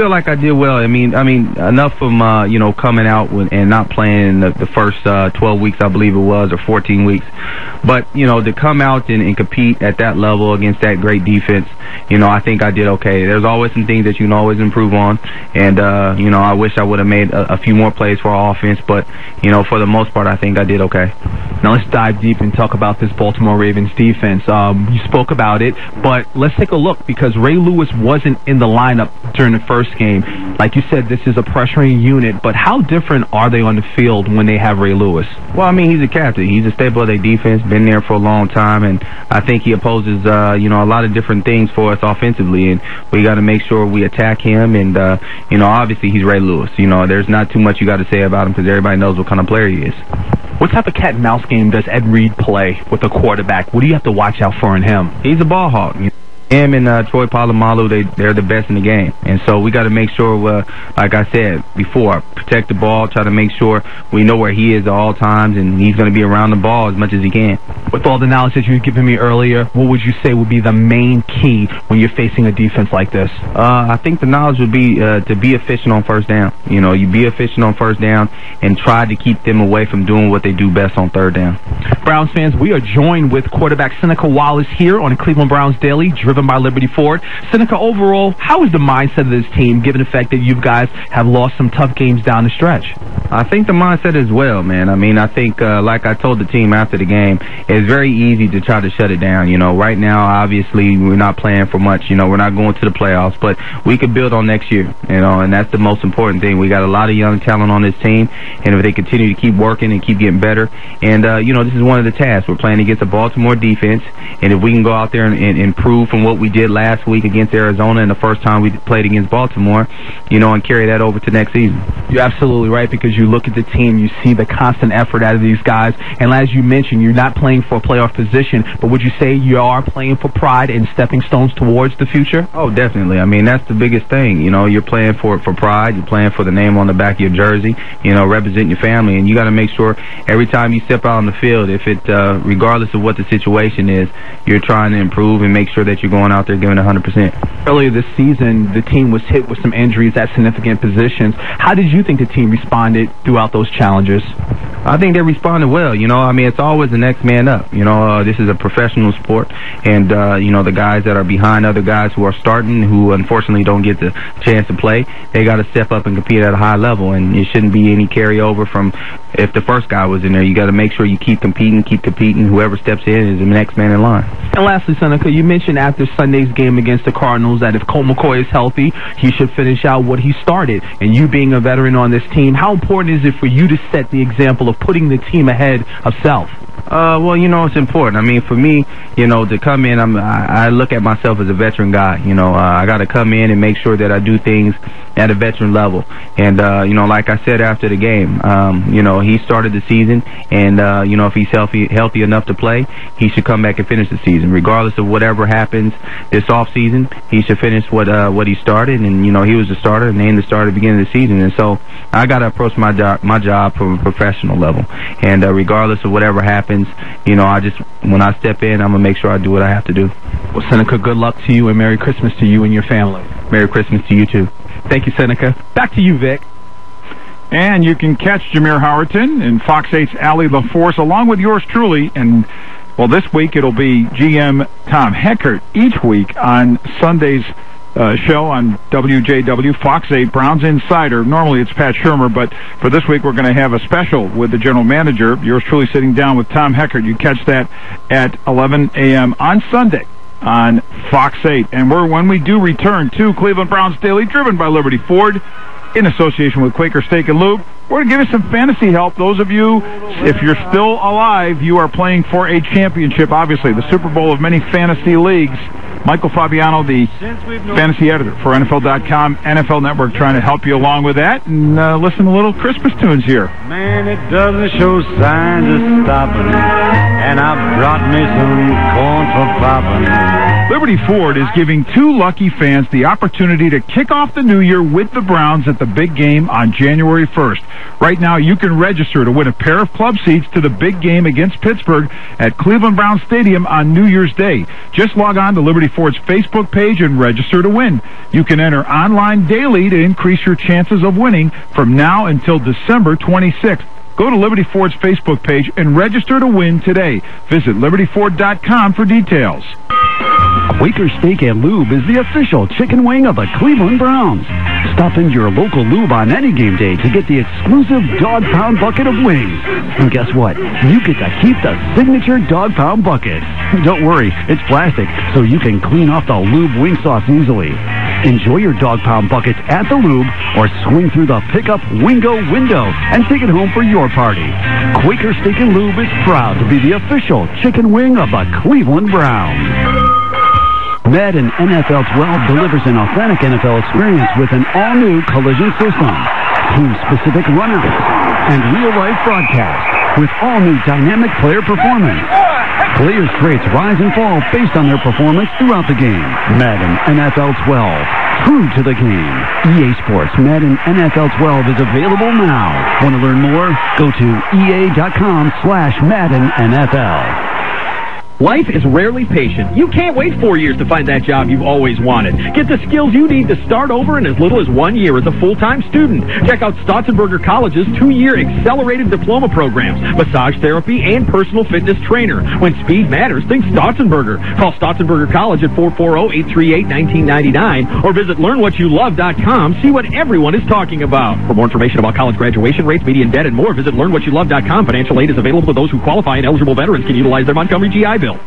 feel like I did well. I mean, enough from coming out and not playing the first 12 weeks, I believe it was, or 14 weeks. But to come out and compete at that level against that great defense, I think I did okay. There's always some things that you can always improve on, and I wish I would have made a few more plays for our offense. But for the most part, I think I did okay. Now let's dive deep and talk about this Baltimore Ravens defense. You spoke about it, but let's take a look, because Ray Lewis wasn't in the lineup during the first game. Like you said, this is a pressuring unit, but how different are they on the field when they have Ray Lewis? Well, he's a captain. He's a staple of their defense, been there for a long time, and I think he opposes, a lot of different things for us offensively, and we got to make sure we attack him, and, obviously he's Ray Lewis. There's not too much you got to say about him because everybody knows what kind of player he is. What type of cat and mouse game does Ed Reed play with a quarterback? What do you have to watch out for in him? He's a ball hawk. Him and Troy Polamalu, they're the best in the game. And so we got to make sure, like I said before, protect the ball, try to make sure we know where he is at all times, and he's going to be around the ball as much as he can. With all the knowledge that you've given me earlier, what would you say would be the main key when you're facing a defense like this? I think the knowledge would be to be efficient on first down. You be efficient on first down and try to keep them away from doing what they do best on third down. Browns fans, we are joined with quarterback Seneca Wallace here on the Cleveland Browns Daily, driven by Liberty Ford. Seneca, overall, how is the mindset of this team, given the fact that you guys have lost some tough games down the stretch? I think the mindset is well, man. I think, like I told the team after the game, it's very easy to try to shut it down. Right now, obviously, we're not playing for much. We're not going to the playoffs, but we could build on next year, and that's the most important thing. We got a lot of young talent on this team, and if they continue to keep working and keep getting better, and, this is one of the tasks. We're playing against a Baltimore defense, and if we can go out there and improve from what we did last week against Arizona and the first time we played against Baltimore, and carry that over to next season. You're absolutely right, because you look at the team, you see the constant effort out of these guys, and as you mentioned, you're not playing for a playoff position, but would you say you are playing for pride and stepping stones towards the future? Oh, definitely. That's the biggest thing. You're playing for pride, you're playing for the name on the back of your jersey, representing your family, and you got to make sure every time you step out on the field, if it, regardless of what the situation is, you're trying to improve and make sure that you're going out there giving 100%. Earlier this season, the team was hit with some injuries at significant positions. How did you think the team responded throughout those challenges? I think they responded well. It's always the next man up. This is a professional sport, and, the guys that are behind other guys who are starting, who unfortunately don't get the chance to play, they got to step up and compete at a high level, and it shouldn't be any carryover from if the first guy was in there. You got to make sure you keep competing. Whoever steps in is the next man in line. And lastly, Seneca, you mentioned after Sunday's game against the Cardinals that if Colt McCoy is healthy, he should finish out what he started. And you being a veteran on this team, how important is it for you to set the example of putting the team ahead of self? Well, it's important. For me, to come in, I look at myself as a veteran guy. I got to come in and make sure that I do things at a veteran level. And, like I said after the game, he started the season, and, if he's healthy enough to play, he should come back and finish the season. Regardless of whatever happens this off season, he should finish what he started, and, he was the starter, named the starter at the beginning of the season. And so I got to approach my job from a professional level. And, regardless of whatever happens, when I step in, I'm going to make sure I do what I have to do. Well, Seneca, good luck to you, and Merry Christmas to you and your family. Merry Christmas to you, too. Thank you, Seneca. Back to you, Vic. And you can catch Jameer Howerton in Fox 8's Allie LaForce, along with yours truly. And, well, this week it'll be GM Tom Heckert each week on Sunday's show on WJW, Fox 8, Browns Insider. Normally it's Pat Shermer, but for this week we're going to have a special with the general manager, yours truly, sitting down with Tom Heckert. You catch that at 11 a.m. on Sunday on Fox 8. And when we do return to Cleveland Browns Daily, driven by Liberty Ford, in association with Quaker Steak and Lube, we're going to give you some fantasy help. Those of you, if you're still alive, you are playing for a championship, obviously, the Super Bowl of many fantasy leagues. Michael Fabiano, the fantasy editor for NFL.com, NFL Network, trying to help you along with that. And listen to little Christmas tunes here. Man, it doesn't show signs of stopping, and I brought me some corn for popping. Liberty Ford is giving two lucky fans the opportunity to kick off the new year with the Browns at the big game on January 1st. Right now, you can register to win a pair of club seats to the big game against Pittsburgh at Cleveland Browns Stadium on New Year's Day. Just log on to Liberty Ford's Facebook page and register to win. You can enter online daily to increase your chances of winning from now until December 26th. Go to Liberty Ford's Facebook page and register to win today. Visit LibertyFord.com for details. Quaker Steak and Lube is the official chicken wing of the Cleveland Browns. Stop into your local lube on any game day to get the exclusive dog pound bucket of wings. And guess what? You get to keep the signature dog pound bucket. Don't worry, it's plastic, so you can clean off the lube wing sauce easily. Enjoy your dog pound buckets at the lube or swing through the pickup Wingo window and take it home for your party. Quaker Steak and Lube is proud to be the official chicken wing of the Cleveland Browns. Madden NFL 12 delivers an authentic NFL experience with an all-new collision system, team-specific runners, and real-life broadcast with all-new dynamic player performance. Players' traits rise and fall based on their performance throughout the game. Madden NFL 12. True to the game. EA Sports Madden NFL 12 is available now. Want to learn more? Go to EA.com/Madden NFL. Life is rarely patient. You can't wait 4 years to find that job you've always wanted. Get the skills you need to start over in as little as 1 year as a full-time student. Check out Stotzenberger College's 2-year accelerated diploma programs, massage therapy, and personal fitness trainer. When speed matters, think Stotzenberger. Call Stotzenberger College at 440-838-1999 or visit learnwhatyoulove.com. See what everyone is talking about. For more information about college graduation rates, median debt, and more, visit learnwhatyoulove.com. Financial aid is available to those who qualify, and eligible veterans can utilize their Montgomery GI Bill.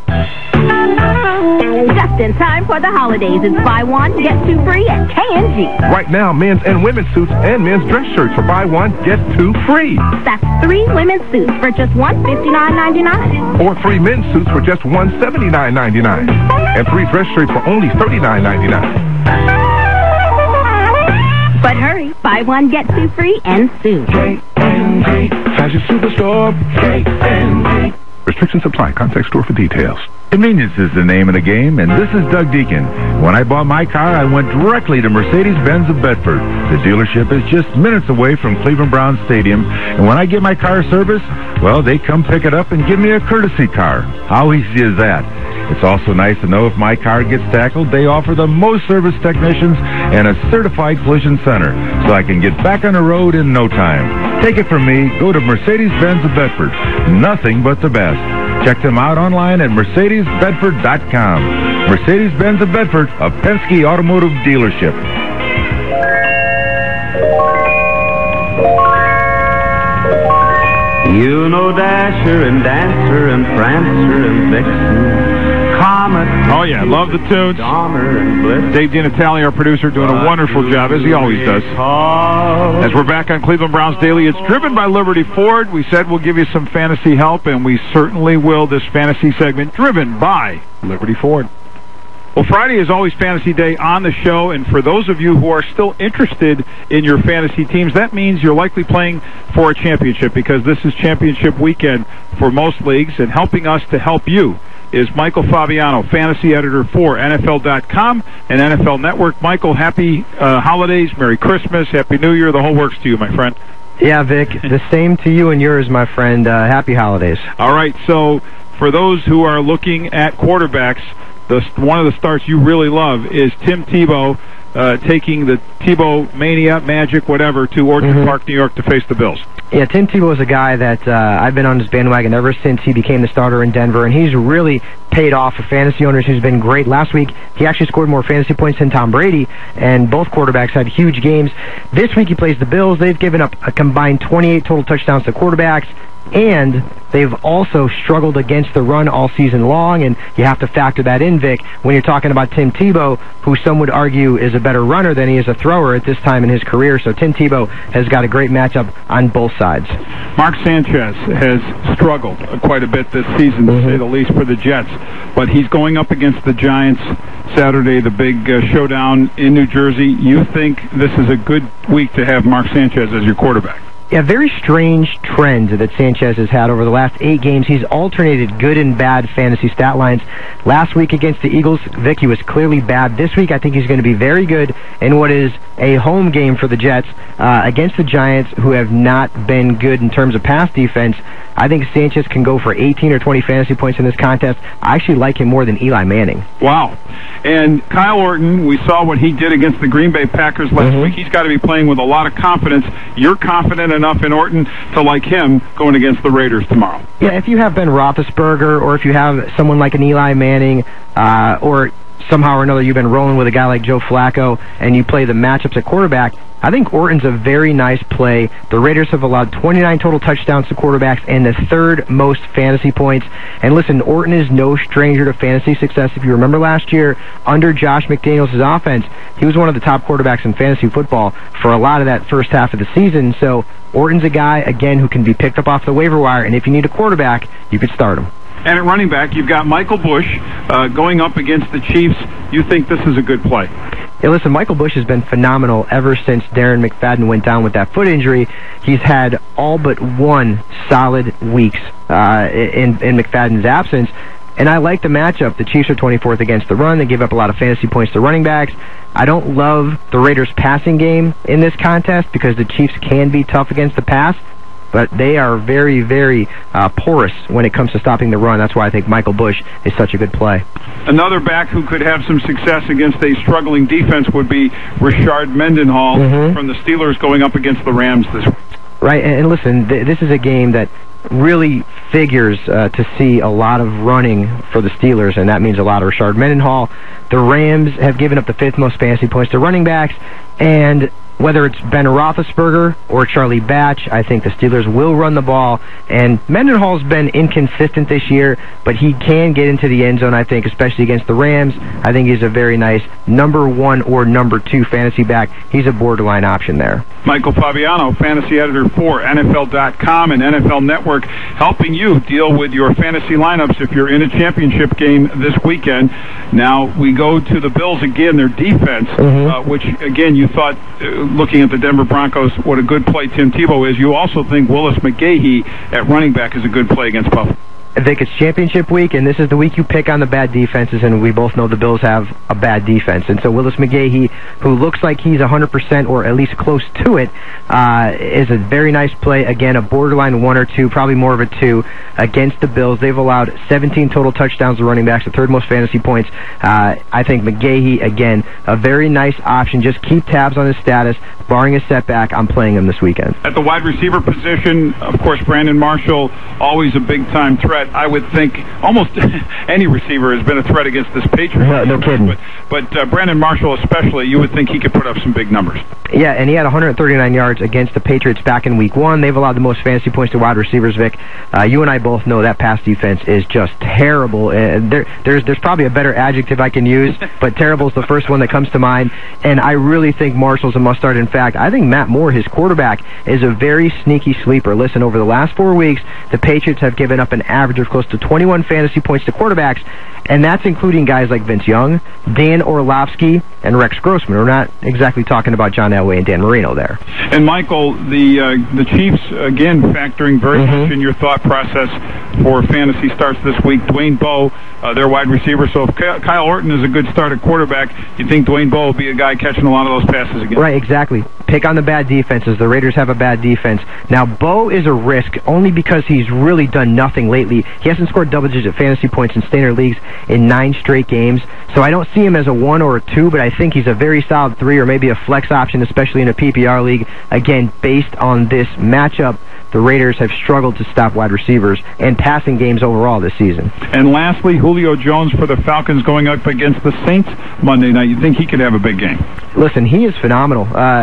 Just in time for the holidays. It's buy one, get two free at K&G. Right now, men's and women's suits and men's dress shirts for buy one, get two free. That's 3 women's suits for just $159.99. Or 3 men's suits for just $179.99. And 3 dress shirts for only $39.99. But hurry, buy one, get two free and soon. K&G, Fashion Superstore, K&G. Restrictions apply. Contact store for details. Convenience is the name of the game, and this is Doug Deacon. When I bought my car, I went directly to Mercedes-Benz of Bedford. The dealership is just minutes away from Cleveland Browns Stadium, and when I get my car serviced, well, they come pick it up and give me a courtesy car. How easy is that? It's also nice to know if my car gets tackled, they offer the most service technicians and a certified collision center, so I can get back on the road in no time. Take it from me, go to Mercedes-Benz of Bedford. Nothing but the best. Check them out online at MercedesBedford.com. Mercedes-Benz of Bedford, a Penske automotive dealership. You know Dasher and Dancer and Prancer and Vixen. Oh, yeah, love the tunes. Dave DiNatale, our producer, doing a wonderful job, as he always does. As we're back on Cleveland Browns Daily, it's driven by Liberty Ford. We said we'll give you some fantasy help, and we certainly will. This fantasy segment driven by Liberty Ford. Well, Friday is always Fantasy Day on the show, and for those of you who are still interested in your fantasy teams, that means you're likely playing for a championship, because this is championship weekend for most leagues, and helping us to help you is Michael Fabiano, fantasy editor for NFL.com and NFL Network. Michael, happy holidays, Merry Christmas, Happy New Year, the whole works to you, my friend. Yeah, Vic, the same to you and yours, my friend. Happy holidays. All right, so for those who are looking at quarterbacks, one of the starts you really love is Tim Tebow taking the Tebow Mania, Magic, whatever, to Orchard Park, New York to face the Bills. Yeah, Tim Tebow is a guy that I've been on his bandwagon ever since he became the starter in Denver, and he's really paid off for fantasy owners. He's been great. Last week, he actually scored more fantasy points than Tom Brady, and both quarterbacks had huge games. This week, he plays the Bills. They've given up a combined 28 total touchdowns to quarterbacks, and they've also struggled against the run all season long, and you have to factor that in, Vic, when you're talking about Tim Tebow, who some would argue is a better runner than he is a thrower at this time in his career. So Tim Tebow has got a great matchup on both sides. Mark Sanchez has struggled quite a bit this season, to say the least, for the Jets, but he's going up against the Giants Saturday, the big showdown in New Jersey. You think this is a good week to have Mark Sanchez as your quarterback? Yeah, very strange trend that Sanchez has had over the last 8 games. He's alternated good and bad fantasy stat lines. Last week against the Eagles, Vic, he was clearly bad. This week, I think he's going to be very good in what is a home game for the Jets against the Giants, who have not been good in terms of pass defense. I think Sanchez can go for 18 or 20 fantasy points in this contest. I actually like him more than Eli Manning. Wow. And Kyle Orton, we saw what he did against the Green Bay Packers last week. He's got to be playing with a lot of confidence. You're confident enough in Orton to like him going against the Raiders tomorrow. Yeah, if you have Ben Roethlisberger, or if you have someone like an Eli Manning, or somehow or another you've been rolling with a guy like Joe Flacco, and you play the matchups at quarterback, I think Orton's a very nice play. The Raiders have allowed 29 total touchdowns to quarterbacks and the third most fantasy points. And listen, Orton is no stranger to fantasy success. If you remember last year, under Josh McDaniels' offense, he was one of the top quarterbacks in fantasy football for a lot of that first half of the season. So Orton's a guy, again, who can be picked up off the waiver wire, and if you need a quarterback, you could start him. And at running back, you've got Michael Bush going up against the Chiefs. You think this is a good play? Yeah, listen, Michael Bush has been phenomenal ever since Darren McFadden went down with that foot injury. He's had all but one solid weeks in McFadden's absence. And I like the matchup. The Chiefs are 24th against the run. They give up a lot of fantasy points to running backs. I don't love the Raiders' passing game in this contest because the Chiefs can be tough against the pass, but they are very, very porous when it comes to stopping the run. That's why I think Michael Bush is such a good play. Another back who could have some success against a struggling defense would be Rashard Mendenhall from the Steelers going up against the Rams this week. Right, and listen, this is a game that really figures to see a lot of running for the Steelers, and that means a lot of Rashard Mendenhall. The Rams have given up the fifth most fantasy points to running backs, and whether it's Ben Roethlisberger or Charlie Batch, I think the Steelers will run the ball. And Mendenhall's been inconsistent this year, but he can get into the end zone, I think, especially against the Rams. I think he's a very nice number 1 or number 2 fantasy back. He's a borderline option there. Michael Fabiano, fantasy editor for NFL.com and NFL Network, helping you deal with your fantasy lineups if you're in a championship game this weekend. Now we go to the Bills again, their defense, which, again, you thought, looking at the Denver Broncos, what a good play Tim Tebow is. You also think Willis McGahee at running back is a good play against Buffalo. I think it's championship week, and this is the week you pick on the bad defenses, and we both know the Bills have a bad defense. And so Willis McGahee, who looks like he's 100% or at least close to it, is a very nice play. Again, a borderline 1 or 2, probably more of a 2, against the Bills. They've allowed 17 total touchdowns to running backs, the third most fantasy points. I think McGahee, again, a very nice option. Just keep tabs on his status. Barring a setback, I'm playing him this weekend. At the wide receiver position, of course, Brandon Marshall, always a big-time threat. I would think almost any receiver has been a threat against this Patriots. No kidding. But Brandon Marshall especially, you would think he could put up some big numbers. Yeah, and he had 139 yards against the Patriots back in Week 1. They've allowed the most fantasy points to wide receivers, Vic. You and I both know that pass defense is just terrible. There's probably a better adjective I can use, but terrible is the first one that comes to mind. And I really think Marshall's a must-start. In fact, I think Matt Moore, his quarterback, is a very sneaky sleeper. Listen, over the last 4 weeks, the Patriots have given up an average of close to 21 fantasy points to quarterbacks, and that's including guys like Vince Young, Dan Orlovsky, and Rex Grossman. We're not exactly talking about John Elway and Dan Marino there. And Michael, the Chiefs, again, factoring very much in your thought process for fantasy starts this week. Dwayne Bowe, their wide receiver. So if Kyle Orton is a good start at quarterback, you think Dwayne Bowe will be a guy catching a lot of those passes again? Right, exactly. Pick on the bad defenses. The Raiders have a bad defense. Now, Bowe is a risk only because he's really done nothing lately. He hasn't scored double-digit fantasy points in standard leagues in 9 straight games. So I don't see him as a 1 or a 2, but I think he's a very solid 3 or maybe a flex option, especially in a PPR league. Again, based on this matchup, the Raiders have struggled to stop wide receivers and passing games overall this season. And lastly, Julio Jones for the Falcons going up against the Saints Monday night. You think he could have a big game? Listen, he is phenomenal.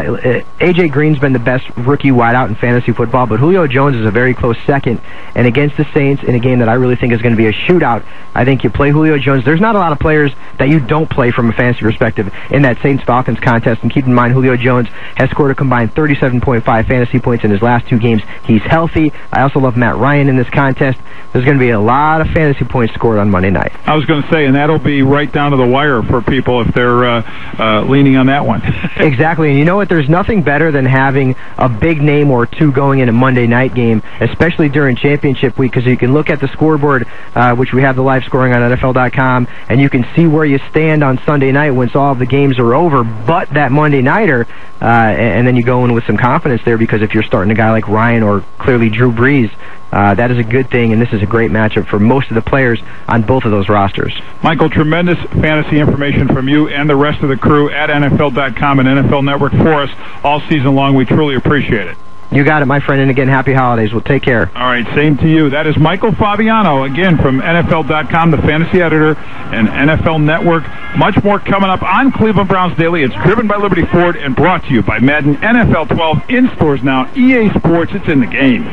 A.J. Green's been the best rookie wideout in fantasy football, but Julio Jones is a very close second. And against the Saints, in a game that I really think is going to be a shootout, I think you play Julio Jones. There's not a lot of players that you don't play from a fantasy perspective in that Saints-Falcons contest. And keep in mind, Julio Jones has scored a combined 37.5 fantasy points in his last 2 games. He's healthy. I also love Matt Ryan in this contest. There's going to be a lot of fantasy points scored on Monday night. I was going to say, and that'll be right down to the wire for people if they're leaning on that one. Exactly, and you know what? There's nothing better than having a big name or 2 going in a Monday night game, especially during championship week, because you can look at the scoreboard, which we have the live scoring on NFL.com, and you can see where you stand on Sunday night once all of the games are over, but that Monday nighter, and then you go in with some confidence there, because if you're starting a guy like Ryan or clearly Drew Brees. That is a good thing, and this is a great matchup for most of the players on both of those rosters. Michael, tremendous fantasy information from you and the rest of the crew at NFL.com and NFL Network for us all season long. We truly appreciate it. You got it, my friend, and again, happy holidays. Well, take care. All right, same to you. That is Michael Fabiano, again, from NFL.com, the fantasy editor, and NFL Network. Much more coming up on Cleveland Browns Daily. It's driven by Liberty Ford and brought to you by Madden NFL 12 in stores now. EA Sports, it's in the game.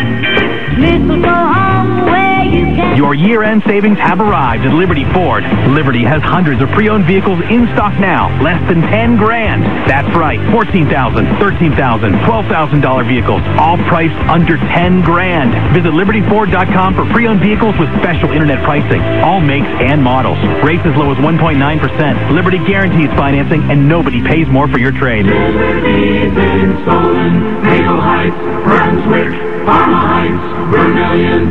Your year-end savings have arrived at Liberty Ford. Liberty has hundreds of pre-owned vehicles in stock now, less than $10,000. That's right, $14,000, $13,000, $12,000 vehicles, all priced under $10,000. Visit LibertyFord.com for pre-owned vehicles with special internet pricing, all makes and models. Rates as low as 1.9%. Liberty guarantees financing, and nobody pays more for your trade. Liberty's in Solon, Maple Heights, Brunswick, Parma Heights, Vermilion,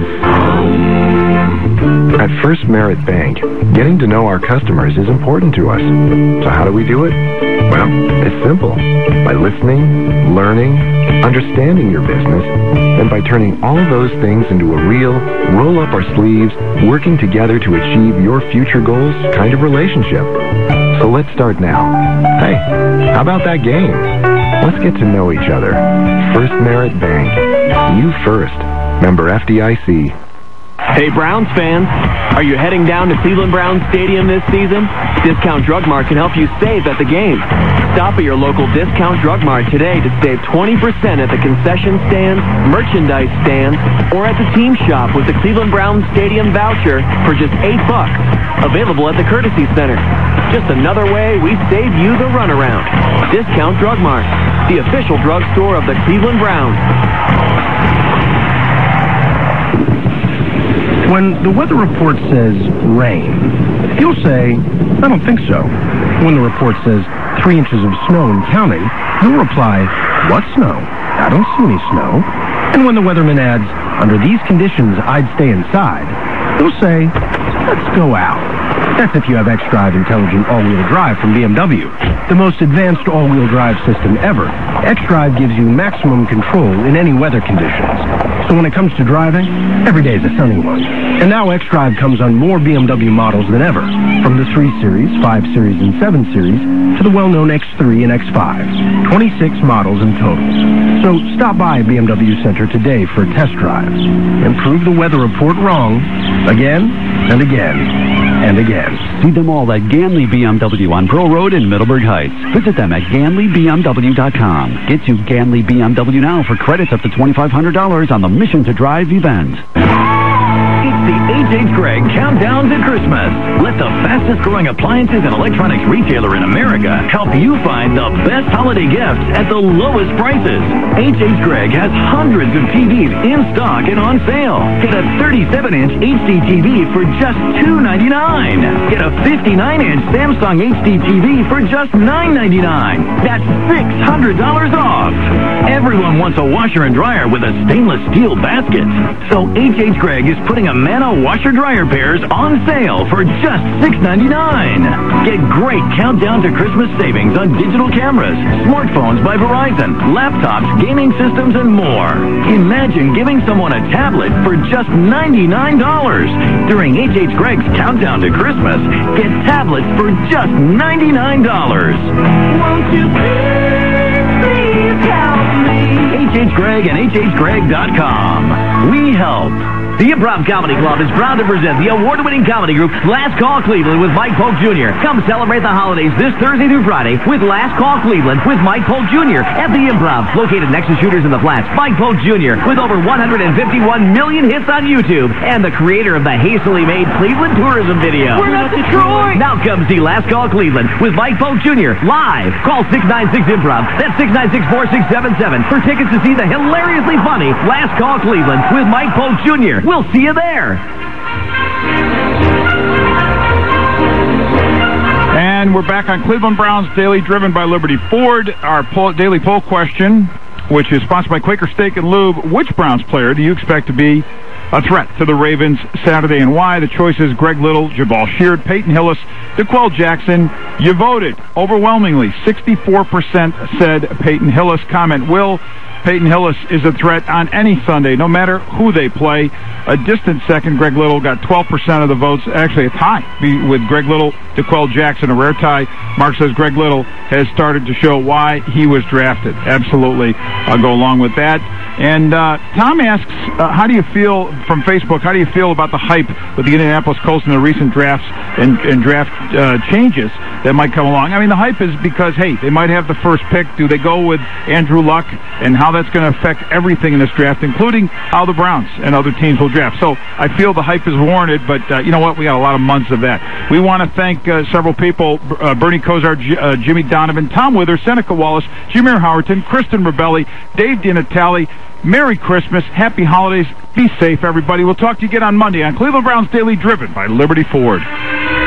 At First Merit Bank, getting to know our customers is important to us. So how do we do it? Well, it's simple. By listening, learning, understanding your business, and by turning all those things into a real, roll-up-our-sleeves, working together to achieve your future goals kind of relationship. So let's start now. Hey, how about that game? Let's get to know each other. First Merit Bank. You first. Member FDIC. Hey, Browns fans, are you heading down to Cleveland Browns Stadium this season? Discount Drug Mart can help you save at the game. Stop at your local Discount Drug Mart today to save 20% at the concession stands, merchandise stands, or at the team shop with the Cleveland Browns Stadium voucher for just $8. Available at the Courtesy Center. Just another way we save you the runaround. Discount Drug Mart, the official drugstore of the Cleveland Browns. When the weather report says rain, you'll say, I don't think so. When the report says 3 inches of snow and counting, you'll reply, what snow? I don't see any snow. And when the weatherman adds, under these conditions, I'd stay inside, you'll say, let's go out. That's if you have xDrive Intelligent All-Wheel Drive from BMW, the most advanced all-wheel drive system ever. xDrive gives you maximum control in any weather conditions. So when it comes to driving, every day is a sunny one. And now xDrive comes on more BMW models than ever, from the 3 Series, 5 Series, and 7 Series, to the well-known X3 and X5. 26 models in total. So stop by BMW Center today for a test drive. And prove the weather report wrong again and again and again. See them all at Ganley BMW on Pearl Road in Middleburg Heights. Visit them at GanleyBMW.com. Get to Ganley BMW now for credits up to $2,500 on the Mission to Drive event. It's the H.H. Gregg Countdown to Christmas. Let the fastest growing appliances and electronics retailer in America help you find the best holiday gifts at the lowest prices. H.H. Gregg has hundreds of TVs in stock and on sale. Get a 37-inch HD TV for just $299. Get a 59-inch Samsung HD TV for just $999. That's $600 off. Everyone wants a washer and dryer with a stainless steel basket. So H.H. Gregg is putting Amana washer-dryer pairs on sale for just $699. Get great countdown to Christmas savings on digital cameras, smartphones by Verizon, laptops, gaming systems, and more. Imagine giving someone a tablet for just $99. During H.H. Gregg's Countdown to Christmas, get tablets for just $99. Won't you please help me? H.H. Gregg and HHGregg.com. We help. The Improv Comedy Club is proud to present the award-winning comedy group Last Call Cleveland with Mike Polk Jr. Come celebrate the holidays this Thursday through Friday with Last Call Cleveland with Mike Polk Jr. at the Improv, located next to Shooters in the Flats. Mike Polk Jr. with over 151 million hits on YouTube and the creator of the hastily made Cleveland tourism video. We're not Detroit! Now come see Last Call Cleveland with Mike Polk Jr. live. Call 696-IMPROV. That's 696-4677 for tickets to see the hilariously funny Last Call Cleveland with Mike Polk Jr. We'll see you there. And we're back on Cleveland Browns Daily, driven by Liberty Ford. Our daily poll question, which is sponsored by Quaker Steak and Lube. Which Browns player do you expect to be a threat to the Ravens Saturday, and why? The choices: Greg Little, Jabal Sheard, Peyton Hillis, DeQuell Jackson. You voted overwhelmingly. 64% said Peyton Hillis. Comment: Will Peyton Hillis is a threat on any Sunday, no matter who they play. A distant second, Greg Little got 12% of the votes. Actually, a tie with Greg Little, DeQuell Jackson, a rare tie. Mark says Greg Little has started to show why he was drafted. Absolutely. I'll go along with that. And Tom asks, how do you feel, from Facebook, how do you feel about the hype with the Indianapolis Colts and the recent drafts and draft changes that might come along? I mean, the hype is because, hey, they might have the first pick. Do they go with Andrew Luck, and how that's going to affect everything in this draft, including how the Browns and other teams will draft? So I feel the hype is warranted, but you know what? We got a lot of months of that. We want to thank several people, Bernie Kosar, Jimmy Donovan, Tom Withers, Seneca Wallace, Jameer Howerton, Kristen Rebelli, Dave DiNatale. Merry Christmas, happy holidays, be safe, everybody. We'll talk to you again on Monday on Cleveland Browns Daily, driven by Liberty Ford.